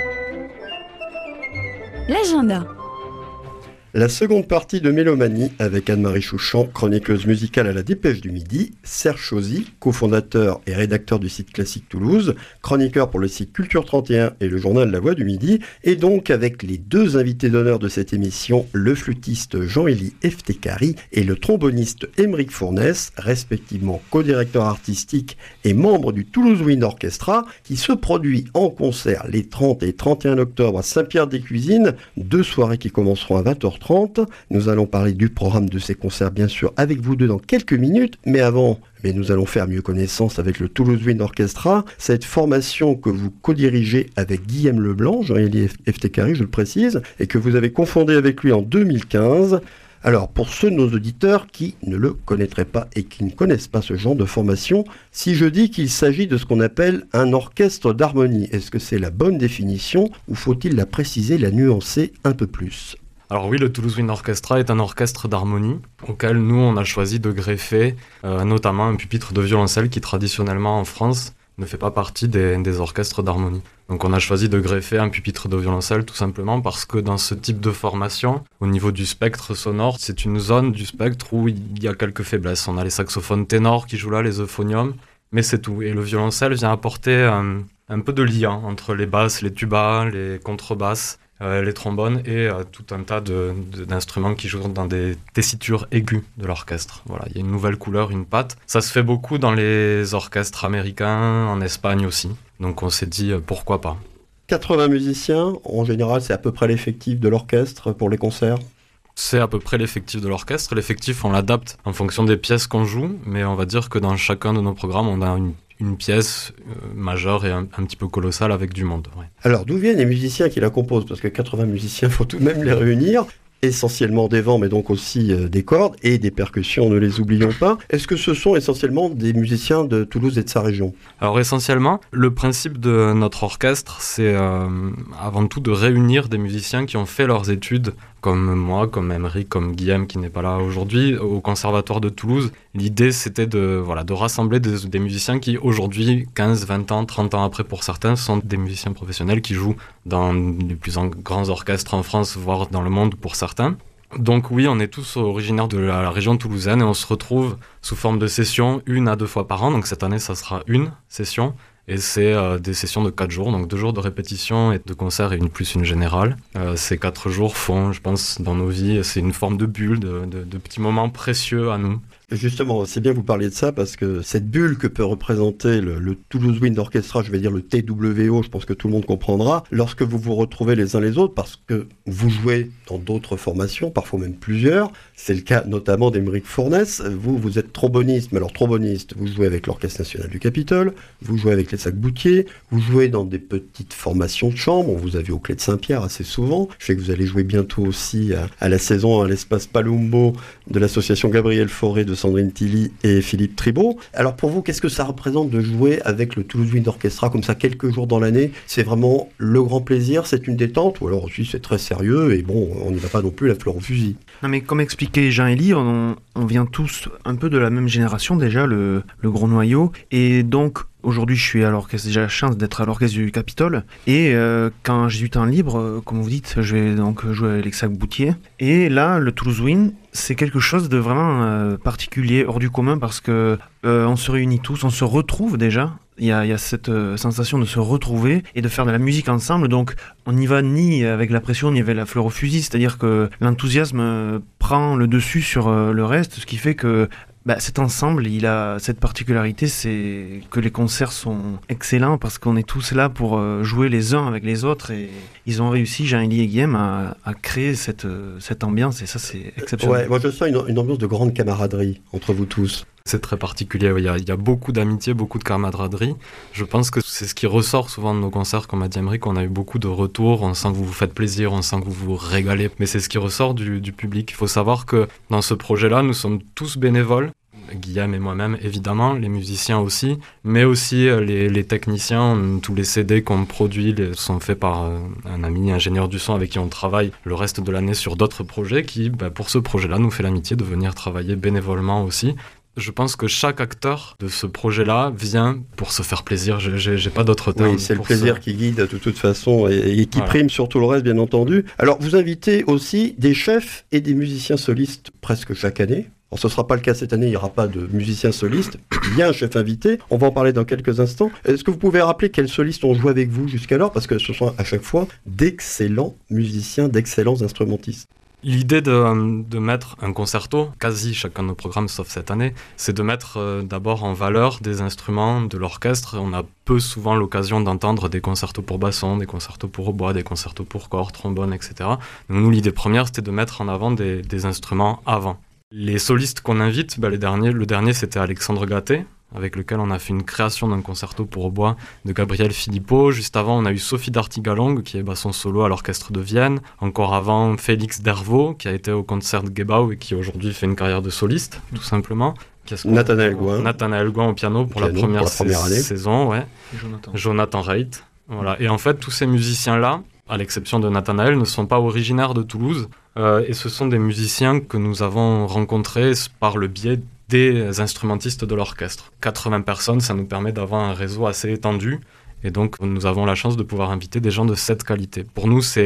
l'agenda. La seconde partie de Mélomanie avec Anne-Marie Chouchan, chroniqueuse musicale à la Dépêche du Midi, Serge Chauzy, cofondateur et rédacteur du site Classique Toulouse, chroniqueur pour le site Culture trente et un et le journal La Voix du Midi, et donc avec les deux invités d'honneur de cette émission, le flûtiste Jean-Élie Eftekari et le tromboniste Aymeric Fournes, respectivement co-directeur artistique et membre du Toulouse Wind Orchestra, qui se produit en concert les trente et trente et un octobre à Saint-Pierre-des-Cuisines, deux soirées qui commenceront à vingt heures trente. Nous allons parler du programme de ces concerts, bien sûr, avec vous deux dans quelques minutes. Mais avant, mais nous allons faire mieux connaissance avec le Toulouse Wind Orchestra, cette formation que vous co-dirigez avec Guillaume Leblanc, Jean-Élie Eftekari, je le précise, et que vous avez confondé avec lui en deux mille quinze. Alors, pour ceux de nos auditeurs qui ne le connaîtraient pas et qui ne connaissent pas ce genre de formation, si je dis qu'il s'agit de ce qu'on appelle un orchestre d'harmonie, est-ce que c'est la bonne définition ou faut-il la préciser, la nuancer un peu plus ? Alors oui, le Toulouse Wind Orchestra est un orchestre d'harmonie auquel nous, on a choisi de greffer euh, notamment un pupitre de violoncelle qui traditionnellement en France ne fait pas partie des, des orchestres d'harmonie. Donc on a choisi de greffer un pupitre de violoncelle tout simplement parce que dans ce type de formation, au niveau du spectre sonore, c'est une zone du spectre où il y a quelques faiblesses. On a les saxophones ténors qui jouent là, les euphoniums, Mais c'est tout. Et le violoncelle vient apporter un, un peu de lien entre les basses, les tubas, les contrebasses, euh, les trombones et euh, tout un tas de, de, d'instruments qui jouent dans des tessitures aiguës de l'orchestre. Voilà, il y a une nouvelle couleur, une patte. Ça se fait beaucoup dans les orchestres américains, en Espagne aussi. Donc on s'est dit euh, pourquoi pas. quatre-vingts musiciens, en général, c'est à peu près l'effectif de l'orchestre pour les concerts? C'est à peu près l'effectif de l'orchestre. L'effectif, on l'adapte en fonction des pièces qu'on joue, mais on va dire que dans chacun de nos programmes, on a une, une pièce euh, majeure et un, un petit peu colossale avec du monde. Ouais. Alors, d'où viennent les musiciens qui la composent? Parce que quatre-vingts musiciens, il faut tout de même les réunir. Essentiellement des vents, mais donc aussi euh, des cordes et des percussions, ne les oublions pas. Est-ce que ce sont essentiellement des musiciens de Toulouse et de sa région? Alors essentiellement, le principe de notre orchestre, c'est euh, avant tout de réunir des musiciens qui ont fait leurs études, comme moi, comme Emery, comme Guillaume qui n'est pas là aujourd'hui, au Conservatoire de Toulouse. L'idée, c'était de, voilà, de rassembler des, des musiciens qui, aujourd'hui, quinze, vingt ans, trente ans après pour certains, sont des musiciens professionnels qui jouent dans les plus en, grands orchestres en France, voire dans le monde pour certains. Donc oui, on est tous originaires de la, la région toulousaine et on se retrouve sous forme de sessions une à deux fois par an. Donc cette année, ça sera une session. Et c'est euh, des sessions de quatre jours, donc deux jours de répétition et de concert et une plus une générale. Euh, ces quatre jours font, je pense, dans nos vies, c'est une forme de bulle, de, de, de petits moments précieux à nous. Justement, c'est bien que vous parliez de ça parce que cette bulle que peut représenter le, le Toulouse Wind Orchestra, je vais dire le T W O, je pense que tout le monde comprendra, lorsque vous vous retrouvez les uns les autres, parce que vous jouez dans d'autres formations, parfois même plusieurs, c'est le cas notamment d'Émeric Fournes. Vous, vous êtes tromboniste, mais alors tromboniste, vous jouez avec l'Orchestre National du Capitole, vous jouez avec les Sac-Boutier, vous jouez dans des petites formations de chambre, on vous a vu au Clé de Saint-Pierre assez souvent, je sais que vous allez jouer bientôt aussi à, à la saison à l'espace Palumbo de l'association Gabriel Fauré de Sandrine Tilly et Philippe Tribault. Alors pour vous, qu'est-ce que ça représente de jouer avec le Toulouse Wind Orchestra comme ça quelques jours dans l'année? C'est vraiment le grand plaisir, c'est une détente, ou alors aussi c'est très sérieux et bon, on n'y va pas non plus la fleur au fusil? Non mais comme expliquait Jean-Élie, on, on vient tous un peu de la même génération déjà, le, le gros noyau, et donc aujourd'hui, je suis à l'orchestre, j'ai la chance d'être à l'orchestre du Capitole. Et euh, quand j'ai du temps libre, euh, comme vous dites, je vais donc jouer avec les Sac-Boutier. Et là, le Toulouse Wind, c'est quelque chose de vraiment euh, particulier, hors du commun, parce que euh, on se réunit tous, on se retrouve déjà. Il y a, il y a cette euh, sensation de se retrouver et de faire de la musique ensemble. Donc, on n'y va ni avec la pression, ni avec la fleur au fusil. C'est-à-dire que l'enthousiasme euh, prend le dessus sur euh, le reste, ce qui fait que bah, cet ensemble, il a cette particularité, c'est que les concerts sont excellents parce qu'on est tous là pour euh, jouer les uns avec les autres et ils ont réussi, Jean-Élie et Guillaume, à, à créer cette, euh, cette ambiance et ça, c'est exceptionnel. Ouais, moi je sens une, une ambiance de grande camaraderie entre vous tous. C'est très particulier, il y a, il y a beaucoup d'amitié, beaucoup de camaraderie. Je pense que c'est ce qui ressort souvent de nos concerts, comme a dit Emery, qu'on a eu beaucoup de retours, on sent que vous vous faites plaisir, on sent que vous vous régalez, mais c'est ce qui ressort du, du public. Il faut savoir que dans ce projet-là, nous sommes tous bénévoles, Guillaume et moi-même évidemment, les musiciens aussi, mais aussi les, les techniciens. Tous les C D qu'on produit les, sont faits par euh, un ami ingénieur du son avec qui on travaille le reste de l'année sur d'autres projets qui, bah, pour ce projet-là, nous fait l'amitié de venir travailler bénévolement aussi. Je pense que chaque acteur de ce projet-là vient pour se faire plaisir. J'ai, j'ai, j'ai pas d'autre terme. Oui, c'est le plaisir ce... qui guide de toute façon et, et qui voilà. prime sur tout le reste, bien entendu. Alors, vous invitez aussi des chefs et des musiciens solistes presque chaque année. Alors, ce ne sera pas le cas cette année, il n'y aura pas de musiciens solistes. Il y a un chef invité, on va en parler dans quelques instants. Est-ce que vous pouvez rappeler quels solistes ont joué avec vous jusqu'alors? Parce que ce sont à chaque fois d'excellents musiciens, d'excellents instrumentistes. L'idée de, de mettre un concerto, quasi chacun de nos programmes, sauf cette année, c'est de mettre euh, d'abord en valeur des instruments de l'orchestre. On a peu souvent l'occasion d'entendre des concertos pour basson, des concertos pour hautbois, des concertos pour cordes, trombone, et cetera. Donc nous, l'idée première, c'était de mettre en avant des, des instruments avant. Les solistes qu'on invite, bah, les derniers, le dernier, c'était Alexandre Gatté, avec lequel on a fait une création d'un concerto pour hautbois de Gabriel Philippot. Juste avant, on a eu Sophie Dartigalong, qui est basson solo à l'Orchestre de Vienne. Encore avant, Félix Dervaux, qui a été au concert de Gebau et qui aujourd'hui fait une carrière de soliste, tout simplement. Nathanaël Gouin. Nathanaël Gouin au piano pour, piano, la, première pour la première année. saison. Ouais. Jonathan. Jonathan Reit. Voilà. Et en fait, tous ces musiciens-là, à l'exception de Nathanaël, ne sont pas originaires de Toulouse. Euh, et ce sont des musiciens que nous avons rencontrés par le biais des instrumentistes de l'orchestre. quatre-vingts personnes, ça nous permet d'avoir un réseau assez étendu. Et donc, nous avons la chance de pouvoir inviter des gens de cette qualité. Pour nous, c'est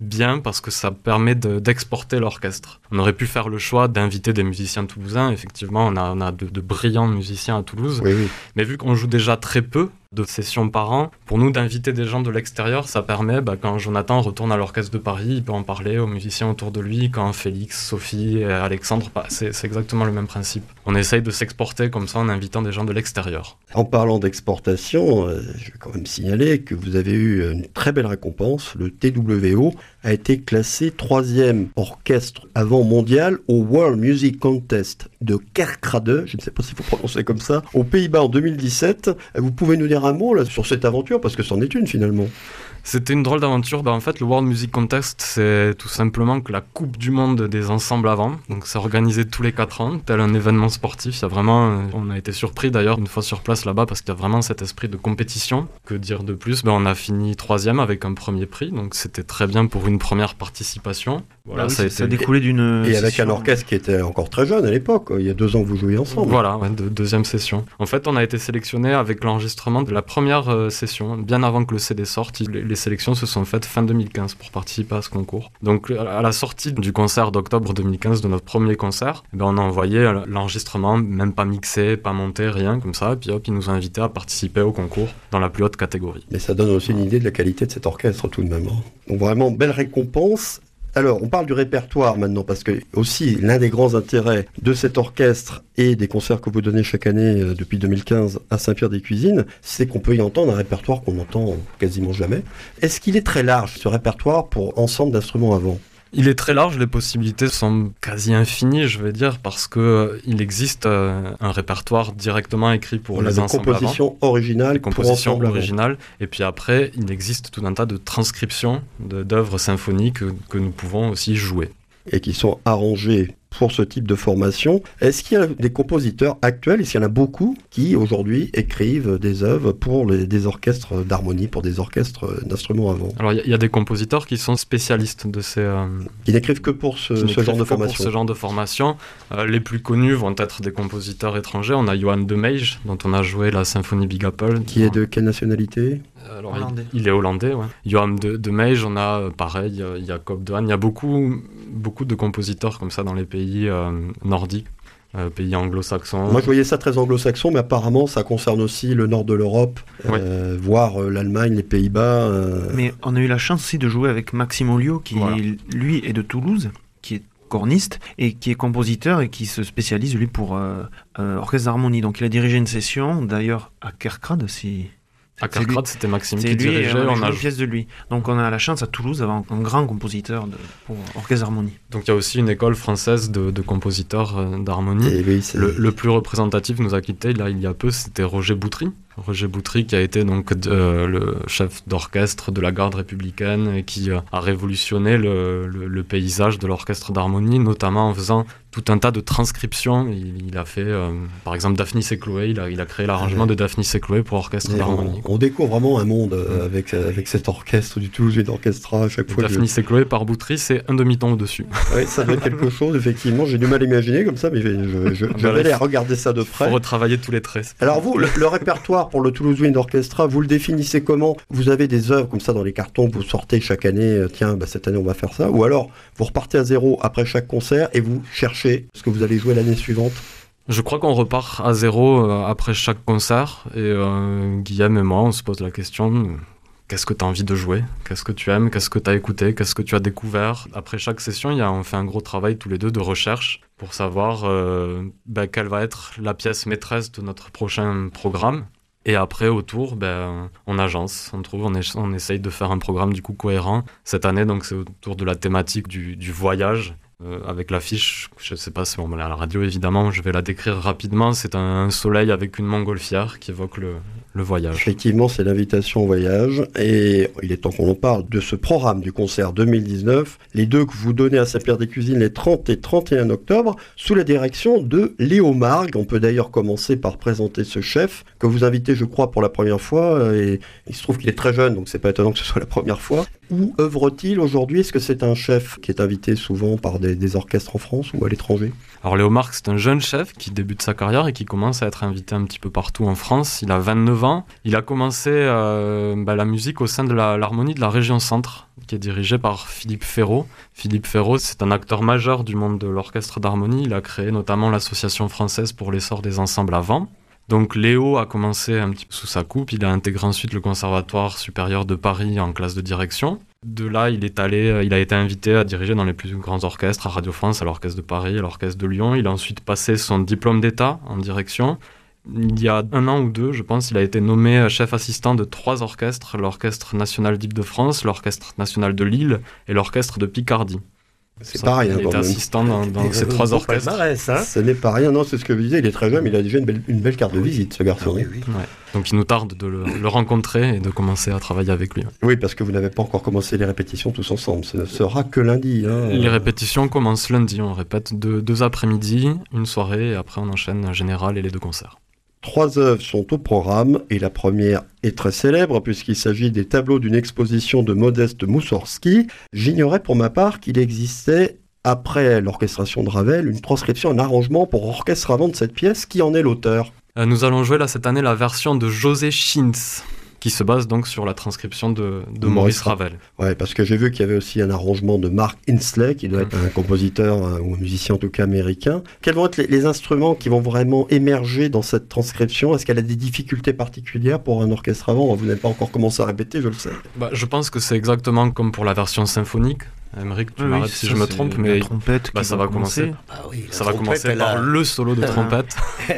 bien parce que ça permet de, d'exporter l'orchestre. On aurait pu faire le choix d'inviter des musiciens toulousains. Effectivement, on a, on a de, de brillants musiciens à Toulouse. Oui, oui. Mais vu qu'on joue déjà très peu de sessions par an, pour nous d'inviter des gens de l'extérieur, ça permet, bah, quand Jonathan retourne à l'Orchestre de Paris, il peut en parler aux musiciens autour de lui, quand Félix, Sophie et Alexandre, bah, c'est, c'est exactement le même principe. On essaye de s'exporter comme ça en invitant des gens de l'extérieur. En parlant d'exportation, euh, je vais quand même signaler que vous avez eu une très belle récompense. Le T W O a été classé troisième orchestre avant mondial au World Music Contest de Kerkrade, je ne sais pas s'il faut prononcer comme ça, aux Pays-Bas en deux mille dix-sept. Vous pouvez nous dire un mot là, sur cette aventure, parce que c'en est une finalement. C'était une drôle d'aventure. Bah, en fait, le World Music Contest, c'est tout simplement que la Coupe du Monde des ensembles avant. Donc, c'est organisé tous les quatre ans, tel un événement sportif. Il y a vraiment, on a été surpris d'ailleurs une fois sur place là-bas parce qu'il y a vraiment cet esprit de compétition. Que dire de plus ? Bah, on a fini troisième avec un premier prix, donc c'était très bien pour une première participation. Voilà, ah oui, ça, a ça été... a découlé d'une. Et avec session. un orchestre qui était encore très jeune à l'époque. Il y a deux ans que vous jouiez ensemble. Voilà, ouais, de, deuxième session. En fait, on a été sélectionné avec l'enregistrement de la première euh, session, bien avant que le C D sorte. Les, les sélections se sont faites fin deux mille quinze pour participer à ce concours. Donc, à la sortie du concert d'octobre deux mille quinze, de notre premier concert, eh bien, on a envoyé l'enregistrement, même pas mixé, pas monté, rien comme ça. Et puis hop, ils nous ont invités à participer au concours dans la plus haute catégorie. Mais ça donne aussi une idée de la qualité de cet orchestre tout de même. Donc vraiment, belle récompense. Alors, on parle du répertoire maintenant, parce que aussi, l'un des grands intérêts de cet orchestre et des concerts que vous donnez chaque année euh, depuis deux mille quinze à Saint-Pierre-des-Cuisines, c'est qu'on peut y entendre un répertoire qu'on n'entend quasiment jamais. Est-ce qu'il est très large, ce répertoire, pour ensemble d'instruments avant ? Il est très large, les possibilités sont quasi infinies, je vais dire, parce que euh, il existe euh, un répertoire directement écrit pour on les a ensembles des compositions originales, des compositions pour originales, et puis après, il existe tout un tas de transcriptions de, d'œuvres symphoniques que, que nous pouvons aussi jouer. Et qui sont arrangées pour ce type de formation. Est-ce qu'il y a des compositeurs actuels, est-ce qu'il y en a beaucoup qui aujourd'hui écrivent des œuvres pour les, des orchestres d'harmonie, pour des orchestres d'instruments avant ? Alors il y, y a des compositeurs qui sont spécialistes de ces... Euh, qui n'écrivent que pour ce, ce genre de formation. Pour ce genre de formation. Euh, les plus connus vont être des compositeurs étrangers. On a Johan de Meij, dont on a joué la symphonie Big Apple. Qui est de quelle nationalité ? Alors, hollandais. Il, il est hollandais, ouais. Johan de, de Meij, on a pareil, Jacob de Han. Il y a beaucoup, beaucoup de compositeurs comme ça dans les pays euh, nordiques, euh, pays anglo-saxons. Moi je voyais ça très anglo-saxon, mais apparemment ça concerne aussi le nord de l'Europe, ouais. euh, voire euh, l'Allemagne, les Pays-Bas. Euh... Mais on a eu la chance aussi de jouer avec Maxime Olliot, qui voilà. lui est de Toulouse, qui est corniste et qui est compositeur et qui se spécialise lui pour euh, euh, orchestre d'harmonie. Donc il a dirigé une session, d'ailleurs à Kerkrade, si... À Kerkrade, c'était Maxime c'est qui lui, dirigeait. on a, on a une pièce de lui. Donc on a la chance à Toulouse d'avoir un, un grand compositeur de, pour orchestre d'harmonie. Donc il y a aussi une école française de, de compositeurs euh, d'harmonie. Et oui, le, le plus représentatif nous a quittés là, il y a peu, c'était Roger Boutry. Roger Boutry qui a été donc euh, le chef d'orchestre de la garde républicaine et qui euh, a révolutionné le, le, le paysage de l'orchestre d'harmonie, notamment en faisant tout un tas de transcriptions. Il, il a fait, euh, par exemple, Daphnis et Chloé, il a, il a créé l'arrangement de Daphnis et Chloé pour orchestre et d'harmonie. On, on découvre vraiment un monde euh, avec, euh, avec cet orchestre du Toulouse et d'orchestra à chaque fois. Daphnis que... et Chloé par Boutry, c'est un demi-ton au-dessus. Oui, ça doit être quelque chose, effectivement. J'ai du mal à imaginer comme ça, mais je, je, je, je vais aller regarder ça de près. Il faut retravailler tous les traits. Alors vous, le, le répertoire pour le Toulouse Wind Orchestra, vous le définissez comment ? Vous avez des œuvres comme ça dans les cartons que vous sortez chaque année, euh, tiens, bah, cette année on va faire ça, ou alors vous repartez à zéro après chaque concert et vous cherchez ce que vous allez jouer l'année suivante ? Je crois qu'on repart à zéro euh, après chaque concert, et euh, Guillaume et moi, on se pose la question... Qu'est-ce que tu as envie de jouer ? Qu'est-ce que tu aimes ? Qu'est-ce que tu as écouté ? Qu'est-ce que tu as découvert ? Après chaque session, il y a, on fait un gros travail tous les deux de recherche pour savoir euh, ben, quelle va être la pièce maîtresse de notre prochain programme. Et après, autour, ben, on agence, on trouve, on, est, on essaye de faire un programme du coup cohérent. Cette année, donc, c'est autour de la thématique du, du voyage. Euh, avec l'affiche, je ne sais pas si on va aller à la radio évidemment, je vais la décrire rapidement. C'est un soleil avec une montgolfière qui évoque le, le voyage. Effectivement, c'est l'invitation au voyage, et il est temps qu'on en parle de ce programme du concert deux mille dix-neuf, les deux que vous donnez à Saint-Pierre-des-Cuisines les trente et trente et un octobre, sous la direction de Léo Margues. On peut d'ailleurs commencer par présenter ce chef, que vous invitez je crois pour la première fois, et il se trouve qu'il est très jeune, donc c'est pas étonnant que ce soit la première fois. Où œuvre-t-il aujourd'hui ? Est-ce que c'est un chef qui est invité souvent par des, des orchestres en France ou à l'étranger ? Alors Léo Margues, c'est un jeune chef qui débute sa carrière et qui commence à être invité un petit peu partout en France. Il a vingt-neuf ans, il a commencé euh, bah, la musique au sein de la, l'harmonie de la région Centre, qui est dirigée par Philippe Ferraud. Philippe Ferraud, c'est un acteur majeur du monde de l'orchestre d'harmonie. Il a créé notamment l'Association française pour l'essor des ensembles à vent. Donc Léo a commencé un petit peu sous sa coupe. Il a intégré ensuite le Conservatoire supérieur de Paris en classe de direction. De là, il est allé, il a été invité à diriger dans les plus grands orchestres, à Radio France, à l'Orchestre de Paris, à l'Orchestre de Lyon. Il a ensuite passé son diplôme d'État en direction. Il y a un an ou deux, je pense, il a été nommé chef assistant de trois orchestres, l'Orchestre national d'Île-de-France, l'Orchestre national de Lille et l'Orchestre de Picardie. C'est ça, pas rien. Il était assistant dans, dans ces trois orchestres. Hein, ce n'est pas rien, non, c'est ce que je disais, il est très jeune, mais il a déjà une belle, une belle carte de visite, ce garçon. Ah, oui, oui. Ouais. Donc il nous tarde de le, le rencontrer et de commencer à travailler avec lui. Oui, parce que vous n'avez pas encore commencé les répétitions tous ensemble, ce ne sera que lundi. Hein. Les répétitions commencent lundi, on répète deux, deux après-midi, une soirée, et après on enchaîne général et les deux concerts. Trois œuvres sont au programme et la première est très célèbre puisqu'il s'agit des tableaux d'une exposition de Modeste Moussorgsky. J'ignorais pour ma part qu'il existait, après l'orchestration de Ravel, une transcription, un arrangement pour orchestre avant de cette pièce. Qui en est l'auteur ? euh, Nous allons jouer là cette année la version de José Schintz, qui se base donc sur la transcription de, de Maurice Ravel. Ouais, parce que j'ai vu qu'il y avait aussi un arrangement de Mark Insley, qui doit être un compositeur un, ou un musicien en tout cas américain. Quels vont être les, les instruments qui vont vraiment émerger dans cette transcription ? Est-ce qu'elle a des difficultés particulières pour un orchestre avant ? Vous n'avez pas encore commencé à répéter, je le sais. Bah, je pense que c'est exactement comme pour la version symphonique. Aymeric, tu oui, m'arrêtes si ça, je me trompe, mais trompette bah, ça va commencer. Ah oui, ça va commencer par a... le solo de trompette.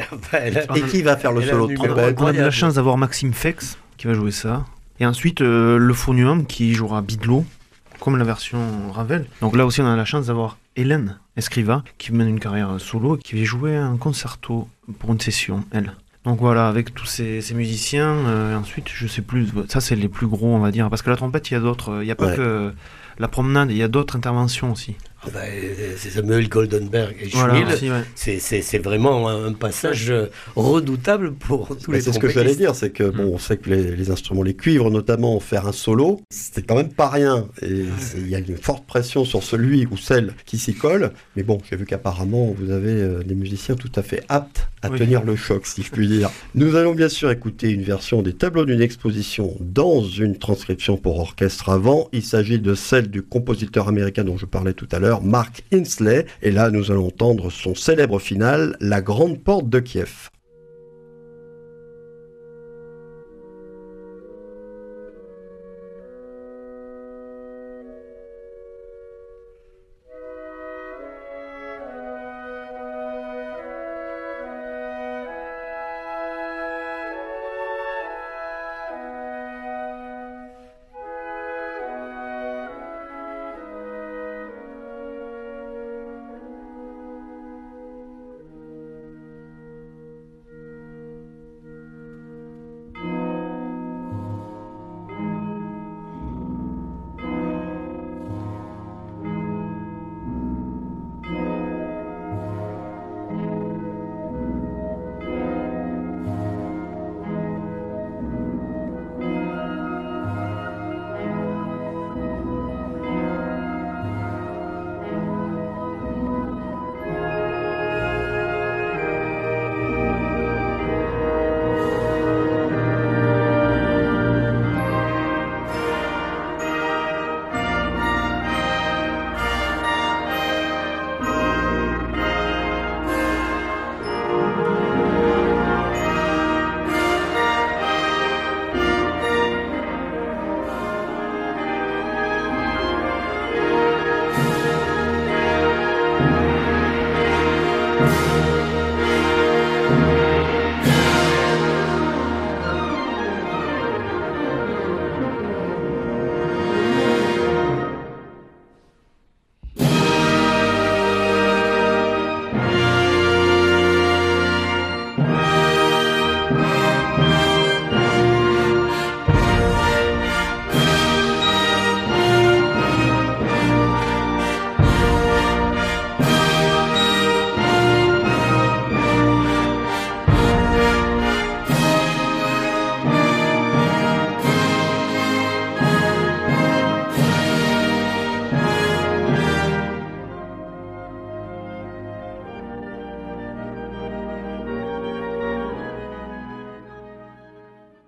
Et qui va faire le solo de trompette ? On a de la chance d'avoir Maxime Fex qui va jouer ça. Et ensuite, euh, le Phonium qui jouera Bidlo, comme la version Ravel. Donc là aussi, on a la chance d'avoir Hélène Escriva qui mène une carrière solo et qui va jouer un concerto pour une session, elle. Donc voilà, avec tous ces, ces musiciens, euh, ensuite, je sais plus, ça c'est les plus gros, on va dire, parce que la trompette, il y a d'autres, il n'y a pas ouais. que la promenade, il y a d'autres interventions aussi. Ah ben, c'est Samuel Goldenberg et voilà, Schmidt, aussi, ouais. c'est, c'est, c'est vraiment un passage redoutable pour tous bah, les c'est ce que j'allais dire, c'est que bon, on sait que les, les instruments, les cuivres notamment, faire un solo, c'est quand même pas rien. Et il y a une forte pression sur celui ou celle qui s'y colle. Mais bon, j'ai vu qu'apparemment, vous avez euh, des musiciens tout à fait aptes à oui. tenir le choc, si je puis dire. Nous allons bien sûr écouter une version des tableaux d'une exposition dans une transcription pour orchestre avant. Il s'agit de celle du compositeur américain dont je parlais tout à l'heure, Mark Insley, et là nous allons entendre son célèbre final, La Grande Porte de Kiev.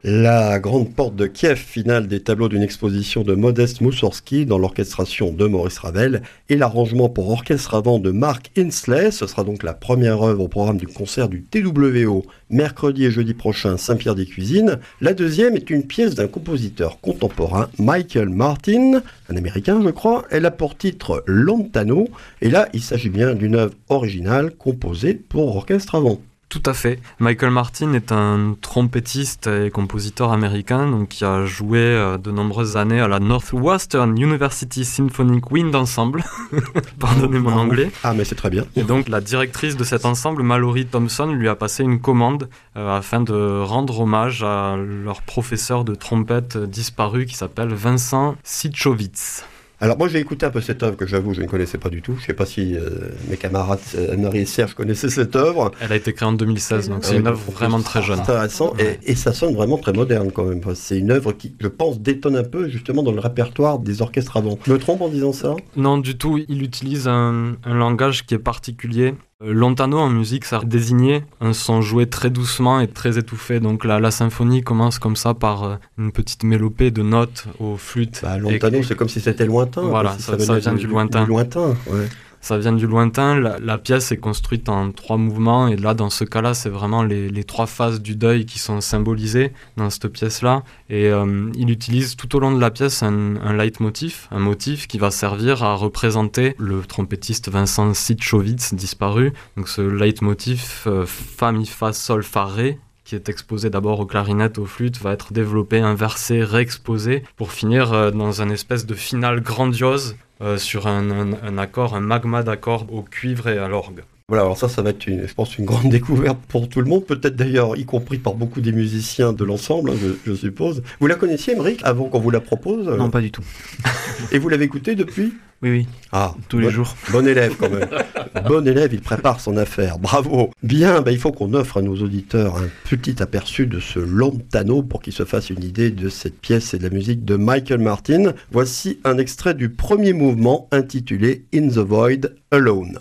La grande porte de Kiev, finale des tableaux d'une exposition de Modeste Moussorski dans l'orchestration de Maurice Ravel et l'arrangement pour orchestre à vent de Mark Hinsley. Ce sera donc la première œuvre au programme du concert du T W O mercredi et jeudi prochain à Saint-Pierre-des-Cuisines. La deuxième est une pièce d'un compositeur contemporain, Michael Martin, un américain je crois. Elle a pour titre Lontano et là il s'agit bien d'une œuvre originale composée pour orchestre à vent. Tout à fait. Michael Martin est un trompettiste et compositeur américain donc, qui a joué euh, de nombreuses années à la Northwestern University Symphonic Wind Ensemble. Pardonnez mon anglais. Ah, mais c'est très bien. Et donc, la directrice de cet ensemble, Mallory Thompson, lui a passé une commande euh, afin de rendre hommage à leur professeur de trompette disparu qui s'appelle Vincent Sitchowitz. Alors moi j'ai écouté un peu cette œuvre que j'avoue je ne connaissais pas du tout. Je ne sais pas si euh, mes camarades Anne-Marie et Serge connaissaient cette œuvre. Elle a été créée en deux mille seize, donc c'est euh, une œuvre vraiment très jeune. Intéressant ouais. et, et ça sonne vraiment très moderne quand même. C'est une œuvre qui, je pense, détonne un peu justement dans le répertoire des orchestres avant. Je me trompe en disant ça ? Non du tout, il utilise un, un langage qui est particulier. Lontano en musique, ça désignait un son joué très doucement et très étouffé. Donc la, la symphonie commence comme ça par une petite mélopée de notes aux flûtes. Bah, Lontano, et, c'est comme si c'était lointain. Voilà, si ça, ça, ça vient du, du lointain. Du lointain ouais. Ça vient du lointain. La, la pièce est construite en trois mouvements et là, dans ce cas-là, c'est vraiment les, les trois phases du deuil qui sont symbolisées dans cette pièce-là. Et euh, il utilise tout au long de la pièce un, un leitmotiv, un motif qui va servir à représenter le trompettiste Vincent Sitchowitz disparu. Donc ce leitmotiv euh, fa mi fa sol fa ré, qui est exposé d'abord aux clarinettes, aux flûtes, va être développé, inversé, réexposé, pour finir euh, dans une espèce de finale grandiose euh, sur un, un, un accord, un magma d'accords au cuivre et à l'orgue. Voilà, alors ça, ça va être, une, je pense, une grande découverte pour tout le monde, peut-être d'ailleurs, y compris par beaucoup des musiciens de l'ensemble, hein, je, je suppose. Vous la connaissiez, Émeric, avant qu'on vous la propose ? Non, pas du tout. Et vous l'avez écoutée depuis ? Oui, oui. Ah, tous les jours. Bon élève quand même. Bon élève, il prépare son affaire. Bravo. Bien, bah, il faut qu'on offre à nos auditeurs un petit aperçu de ce Lontano pour qu'ils se fassent une idée de cette pièce et de la musique de Michael Martin. Voici un extrait du premier mouvement intitulé In the Void Alone.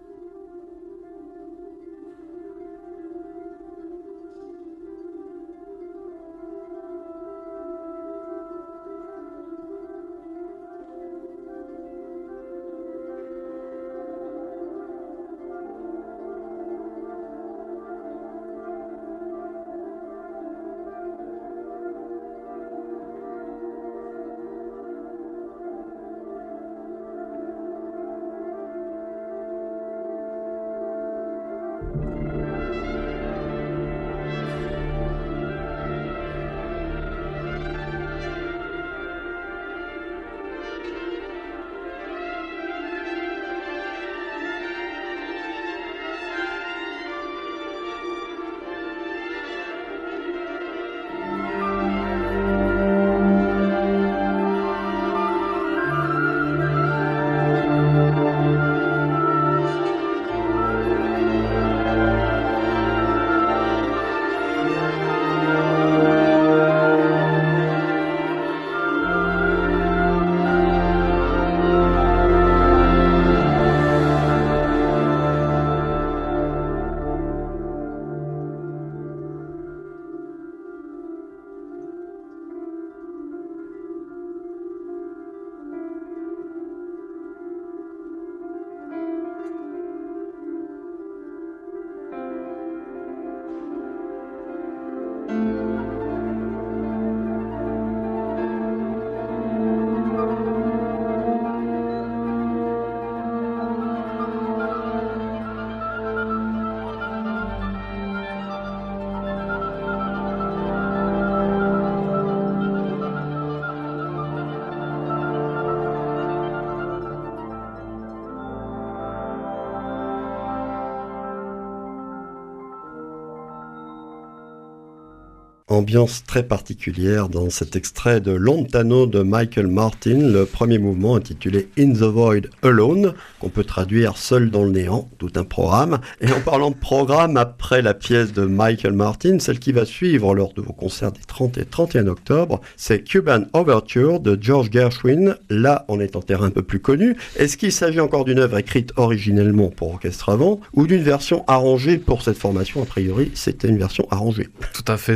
Ambiance très particulière dans cet extrait de Lontano de Michael Martin, le premier mouvement intitulé In the Void Alone, qu'on peut traduire Seul dans le néant, tout un programme. Et en parlant de programme, après la pièce de Michael Martin, celle qui va suivre lors de vos concerts des trente et trente et un octobre, c'est Cuban Overture de George Gershwin. Là, on est en terrain un peu plus connu. Est-ce qu'il s'agit encore d'une œuvre écrite originellement pour orchestre à vent ou d'une version arrangée pour cette formation ? A priori, c'était une version arrangée. Tout à fait, c'est une version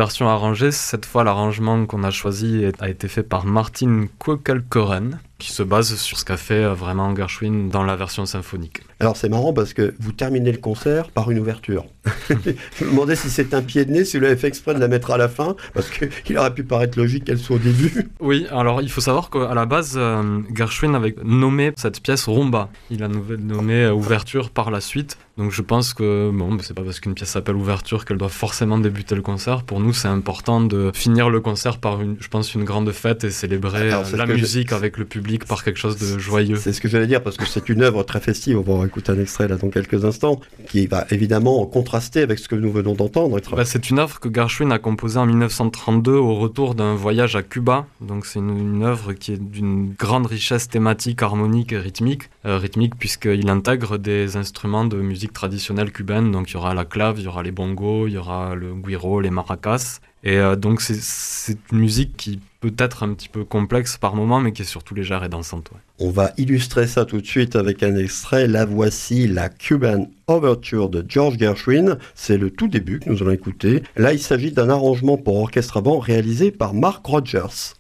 version arrangée. Cette fois, l'arrangement qu'on a choisi a été fait par Martin Kwekelkoren, qui se base sur ce qu'a fait vraiment Gershwin dans la version symphonique. Alors c'est marrant parce que vous terminez le concert par une ouverture. Je me demandais si c'est un pied de nez, si vous l'avez fait exprès de la mettre à la fin, parce qu'il aurait pu paraître logique qu'elle soit au début. Oui, alors il faut savoir qu'à la base, euh, Gershwin avait nommé cette pièce Rumba. Il a nommé euh, ouverture par la suite. Donc je pense que bon, c'est pas parce qu'une pièce s'appelle ouverture qu'elle doit forcément débuter le concert. Pour nous, c'est important de finir le concert par, une, je pense, une grande fête et célébrer alors, la musique je... avec le public par quelque chose de joyeux. C'est ce que j'allais dire, parce que c'est une œuvre très festive. On va écouter un extrait là dans quelques instants, qui va évidemment contraster avec ce que nous venons d'entendre. Bah, c'est une œuvre que Gershwin a composée en dix-neuf cent trente-deux au retour d'un voyage à Cuba. Donc c'est une, une œuvre qui est d'une grande richesse thématique, harmonique et rythmique. Euh, rythmique puisqu'il intègre des instruments de musique traditionnelle cubaine. Donc il y aura la clave, il y aura les bongos, il y aura le güiro, les maracas. Et euh, donc c'est, c'est une musique qui peut être un petit peu complexe par moments, mais qui est surtout légère et dansante. Ouais. On va illustrer ça tout de suite avec un extrait. La voici, la Cuban Overture de George Gershwin. C'est le tout début que nous allons écouter. Là, il s'agit d'un arrangement pour orchestre à vent réalisé par Mark Rogers.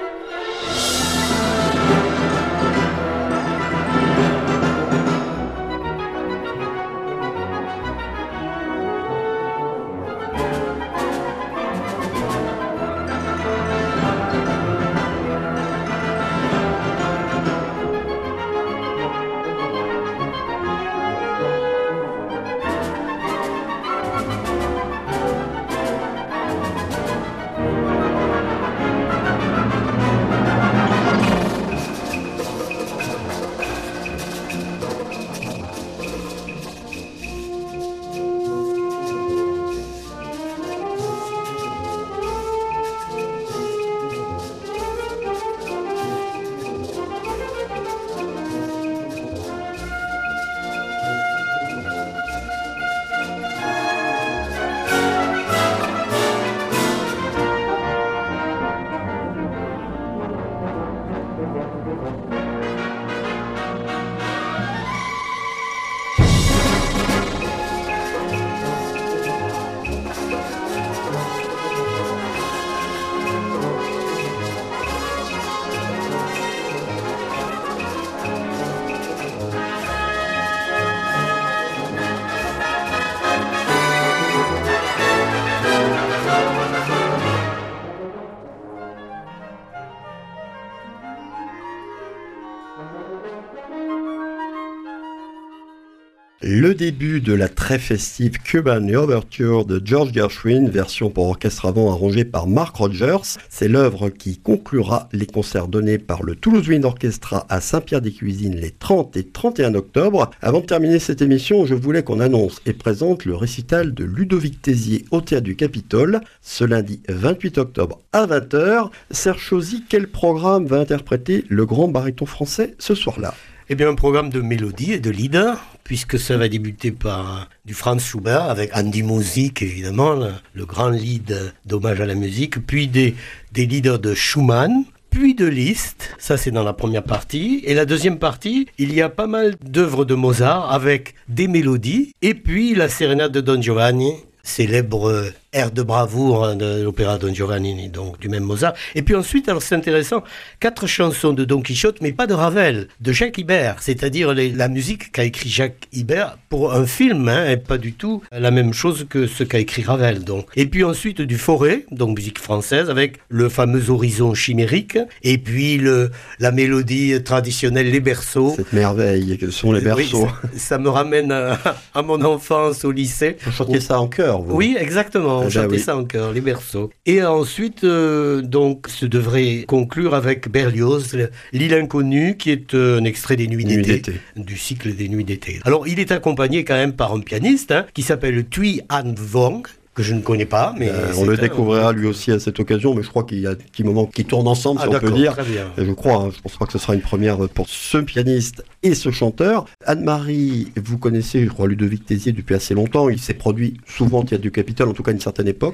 Le début de la très festive Cuban Overture de George Gershwin, version pour orchestre à vent arrangée par Mark Rogers. C'est l'œuvre qui conclura les concerts donnés par le Toulouse Wind Orchestra à Saint-Pierre-des-Cuisines les trente et trente et un octobre. Avant de terminer cette émission, je voulais qu'on annonce et présente le récital de Ludovic Tézier au Théâtre du Capitole, ce lundi vingt-huit octobre à vingt heures. Serge Chauzy, quel programme va interpréter le grand baryton français ce soir-là ? Eh bien, un programme de mélodie et de lieder, puisque ça va débuter par du Franz Schubert, avec Andy Music, évidemment, le, le grand lied d'hommage à la musique, puis des, des lieders de Schumann, puis de Liszt, ça c'est dans la première partie, et la deuxième partie, il y a pas mal d'œuvres de Mozart, avec des mélodies, et puis la sérénade de Don Giovanni, célèbre air de bravoure de l'opéra Don Giovanni, donc du même Mozart. Et puis ensuite, alors c'est intéressant, quatre chansons de Don Quichotte, mais pas de Ravel, de Jacques Ibert, c'est-à-dire les, la musique qu'a écrit Jacques Ibert pour un film, hein, et pas du tout la même chose que ce qu'a écrit Ravel. Donc. Et puis ensuite du Fauré, donc musique française, avec le fameux Horizon chimérique, et puis le, la mélodie traditionnelle, les berceaux. Cette merveille que sont les berceaux. Oui, ça, ça me ramène à, à mon enfance au lycée. Vous chantiez ça en chœur, vous ? Oui, exactement. On chantait oui. ça en chœur, les berceaux. Et ensuite, euh, donc, se devrait conclure avec Berlioz, L'île inconnue, qui est euh, un extrait des Nuits, Nuits d'été, d'été, du cycle des Nuits d'été. Alors, il est accompagné quand même par un pianiste hein, qui s'appelle Thuy Han Vuong, que je ne connais pas, mais... Euh, on le découvrira lui aussi à cette occasion, mais je crois qu'il y a un petit moment qui tourne ensemble, ah, si on peut dire. Très bien. Je crois, hein, je pense pas que ce sera une première pour ce pianiste et ce chanteur. Anne-Marie, vous connaissez, je crois, Ludovic Tézier depuis assez longtemps. Il s'est produit souvent au Théâtre du Capitole, en tout cas à une certaine époque.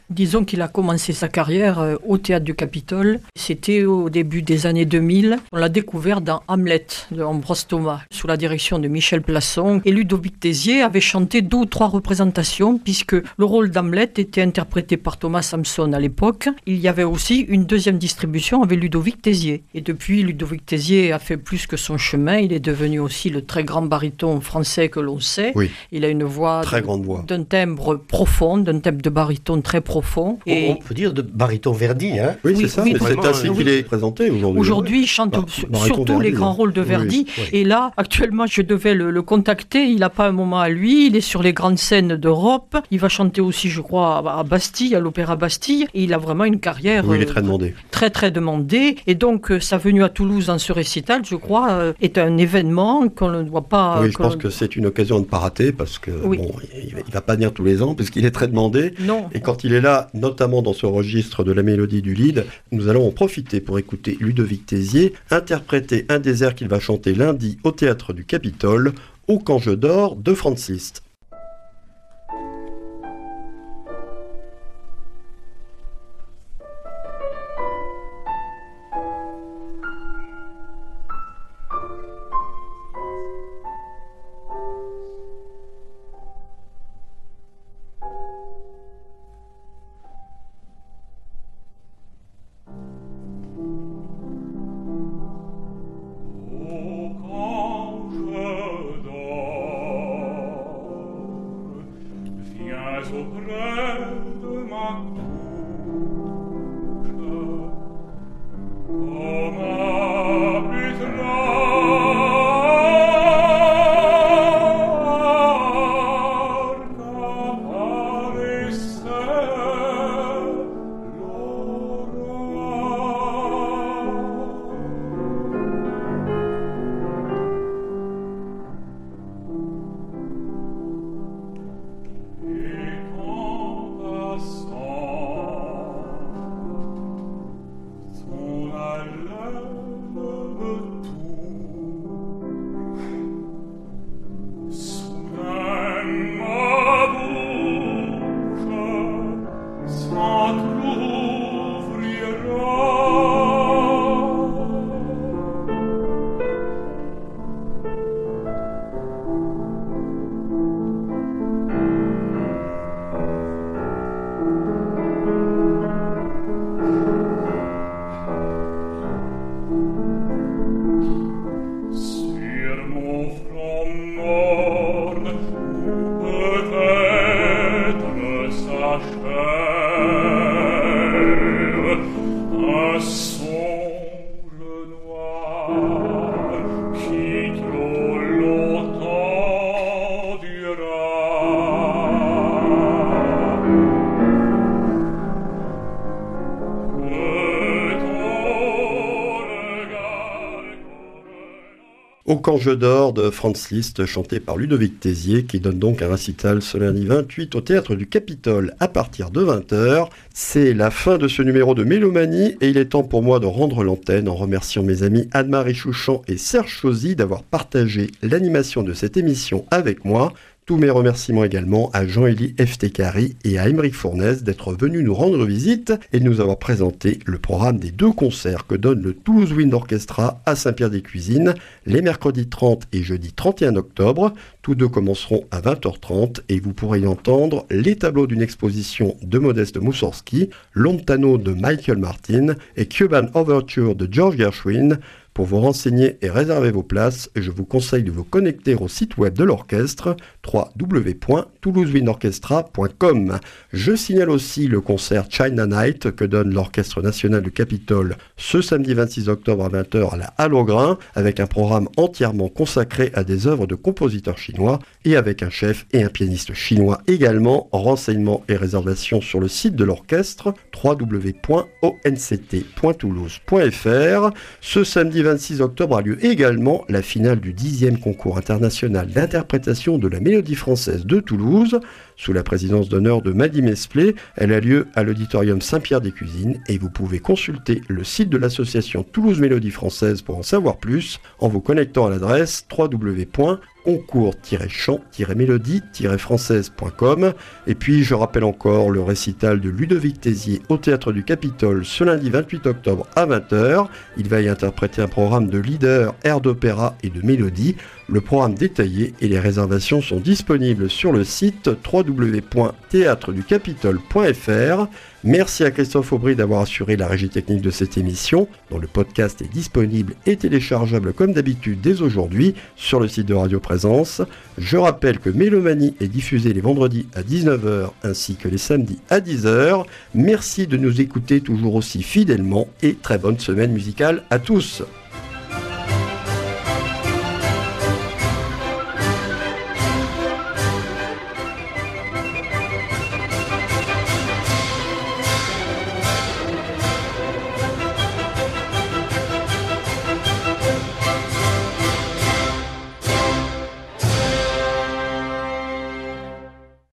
Disons qu'il a commencé sa carrière euh, au Théâtre du Capitole. C'était au début des années deux mille. On l'a découvert dans Hamlet de Ambroise Thomas, sous la direction de Michel Plasson. Et Ludovic Tézier avait chanté deux ou trois représentations, puisque le rôle d'Hamlet était interprété par Thomas Samson à l'époque. Il y avait aussi une deuxième distribution avec Ludovic Tézier. Et depuis, Ludovic Tézier a fait plus que son chemin. Il est devenu aussi le très grand baryton français que l'on sait. Oui. Il a une voix, très grande voix, d'un timbre profond, d'un timbre de baryton très profond. Et on peut dire de baryton Verdi, hein. Oui, oui c'est ça, oui, c'est ainsi qu'il est présenté aujourd'hui. Aujourd'hui, il chante bah, surtout Verdi, les grands hein. rôles de Verdi. Oui, oui. Et là, actuellement, je devais le, le contacter. Il n'a pas un moment à lui. Il est sur les grandes scènes d'Europe. Il va chanter aussi, je crois, à Bastille, à l'Opéra Bastille. Et il a vraiment une carrière oui, il est très demandé. Euh, très, très demandée. Et donc, euh, sa venue à Toulouse dans ce récital, je crois, euh, est un événement qu'on ne doit pas... Oui, je pense que c'est une occasion de ne pas rater parce que oui. bon, il ne va pas venir tous les ans puisqu'il est très demandé. Non. Et quand il est là, notamment dans ce registre de la mélodie du lied, nous allons en profiter pour écouter Ludovic Tézier interpréter un des airs qu'il va chanter lundi au Théâtre du Capitole, Au Quand je dors de Franz Liszt. Au Quand je dors de Franz Liszt, chanté par Ludovic Tézier, qui donne donc un récital ce lundi vingt-huit au Théâtre du Capitole à partir de vingt heures. C'est la fin de ce numéro de Mélomanie et il est temps pour moi de rendre l'antenne en remerciant mes amis Anne-Marie Chouchan et Serge Chauzy d'avoir partagé l'animation de cette émission avec moi. Tous mes remerciements également à Jean-Élie Eftekari et à Aymeric Fournaise d'être venus nous rendre visite et de nous avoir présenté le programme des deux concerts que donne le Toulouse Wind Orchestra à Saint-Pierre-des-Cuisines les mercredis trente et jeudi trente et un octobre. Tous deux commenceront à vingt heures trente et vous pourrez y entendre les tableaux d'une exposition de Modeste Moussorski, Lontano de Michael Martin et Cuban Overture de George Gershwin. Pour vous renseigner et réserver vos places, je vous conseille de vous connecter au site web de l'orchestre w w w point toulouse wind orchestra point com. Je signale aussi le concert China Night que donne l'Orchestre National du Capitole ce samedi vingt-six octobre à vingt heures à la Halle aux Grains, avec un programme entièrement consacré à des œuvres de compositeurs chinois et avec un chef et un pianiste chinois également. Renseignements et réservations sur le site de l'orchestre w w w point o n c t point toulouse point f r. Ce samedi vingt-six octobre a lieu également la finale du dixième concours international d'interprétation de la mélodie française de Toulouse. Sous la présidence d'honneur de Mady Mesplé, elle a lieu à l'auditorium Saint-Pierre-des-Cuisines et vous pouvez consulter le site de l'association Toulouse Mélodie Française pour en savoir plus en vous connectant à l'adresse w w w point concours-chant-mélodie-française point com. Et puis je rappelle encore le récital de Ludovic Tézier au Théâtre du Capitole ce lundi vingt-huit octobre à vingt heures. Il va y interpréter un programme de leader, air d'opéra et de mélodie. Le programme détaillé et les réservations sont disponibles sur le site w w w point théâtre du capitole point f r. Merci à Christophe Aubry d'avoir assuré la régie technique de cette émission, dont le podcast est disponible et téléchargeable comme d'habitude dès aujourd'hui sur le site de Radio Présence. Je rappelle que Mélomanie est diffusée les vendredis à dix-neuf heures ainsi que les samedis à dix heures. Merci de nous écouter toujours aussi fidèlement et très bonne semaine musicale à tous.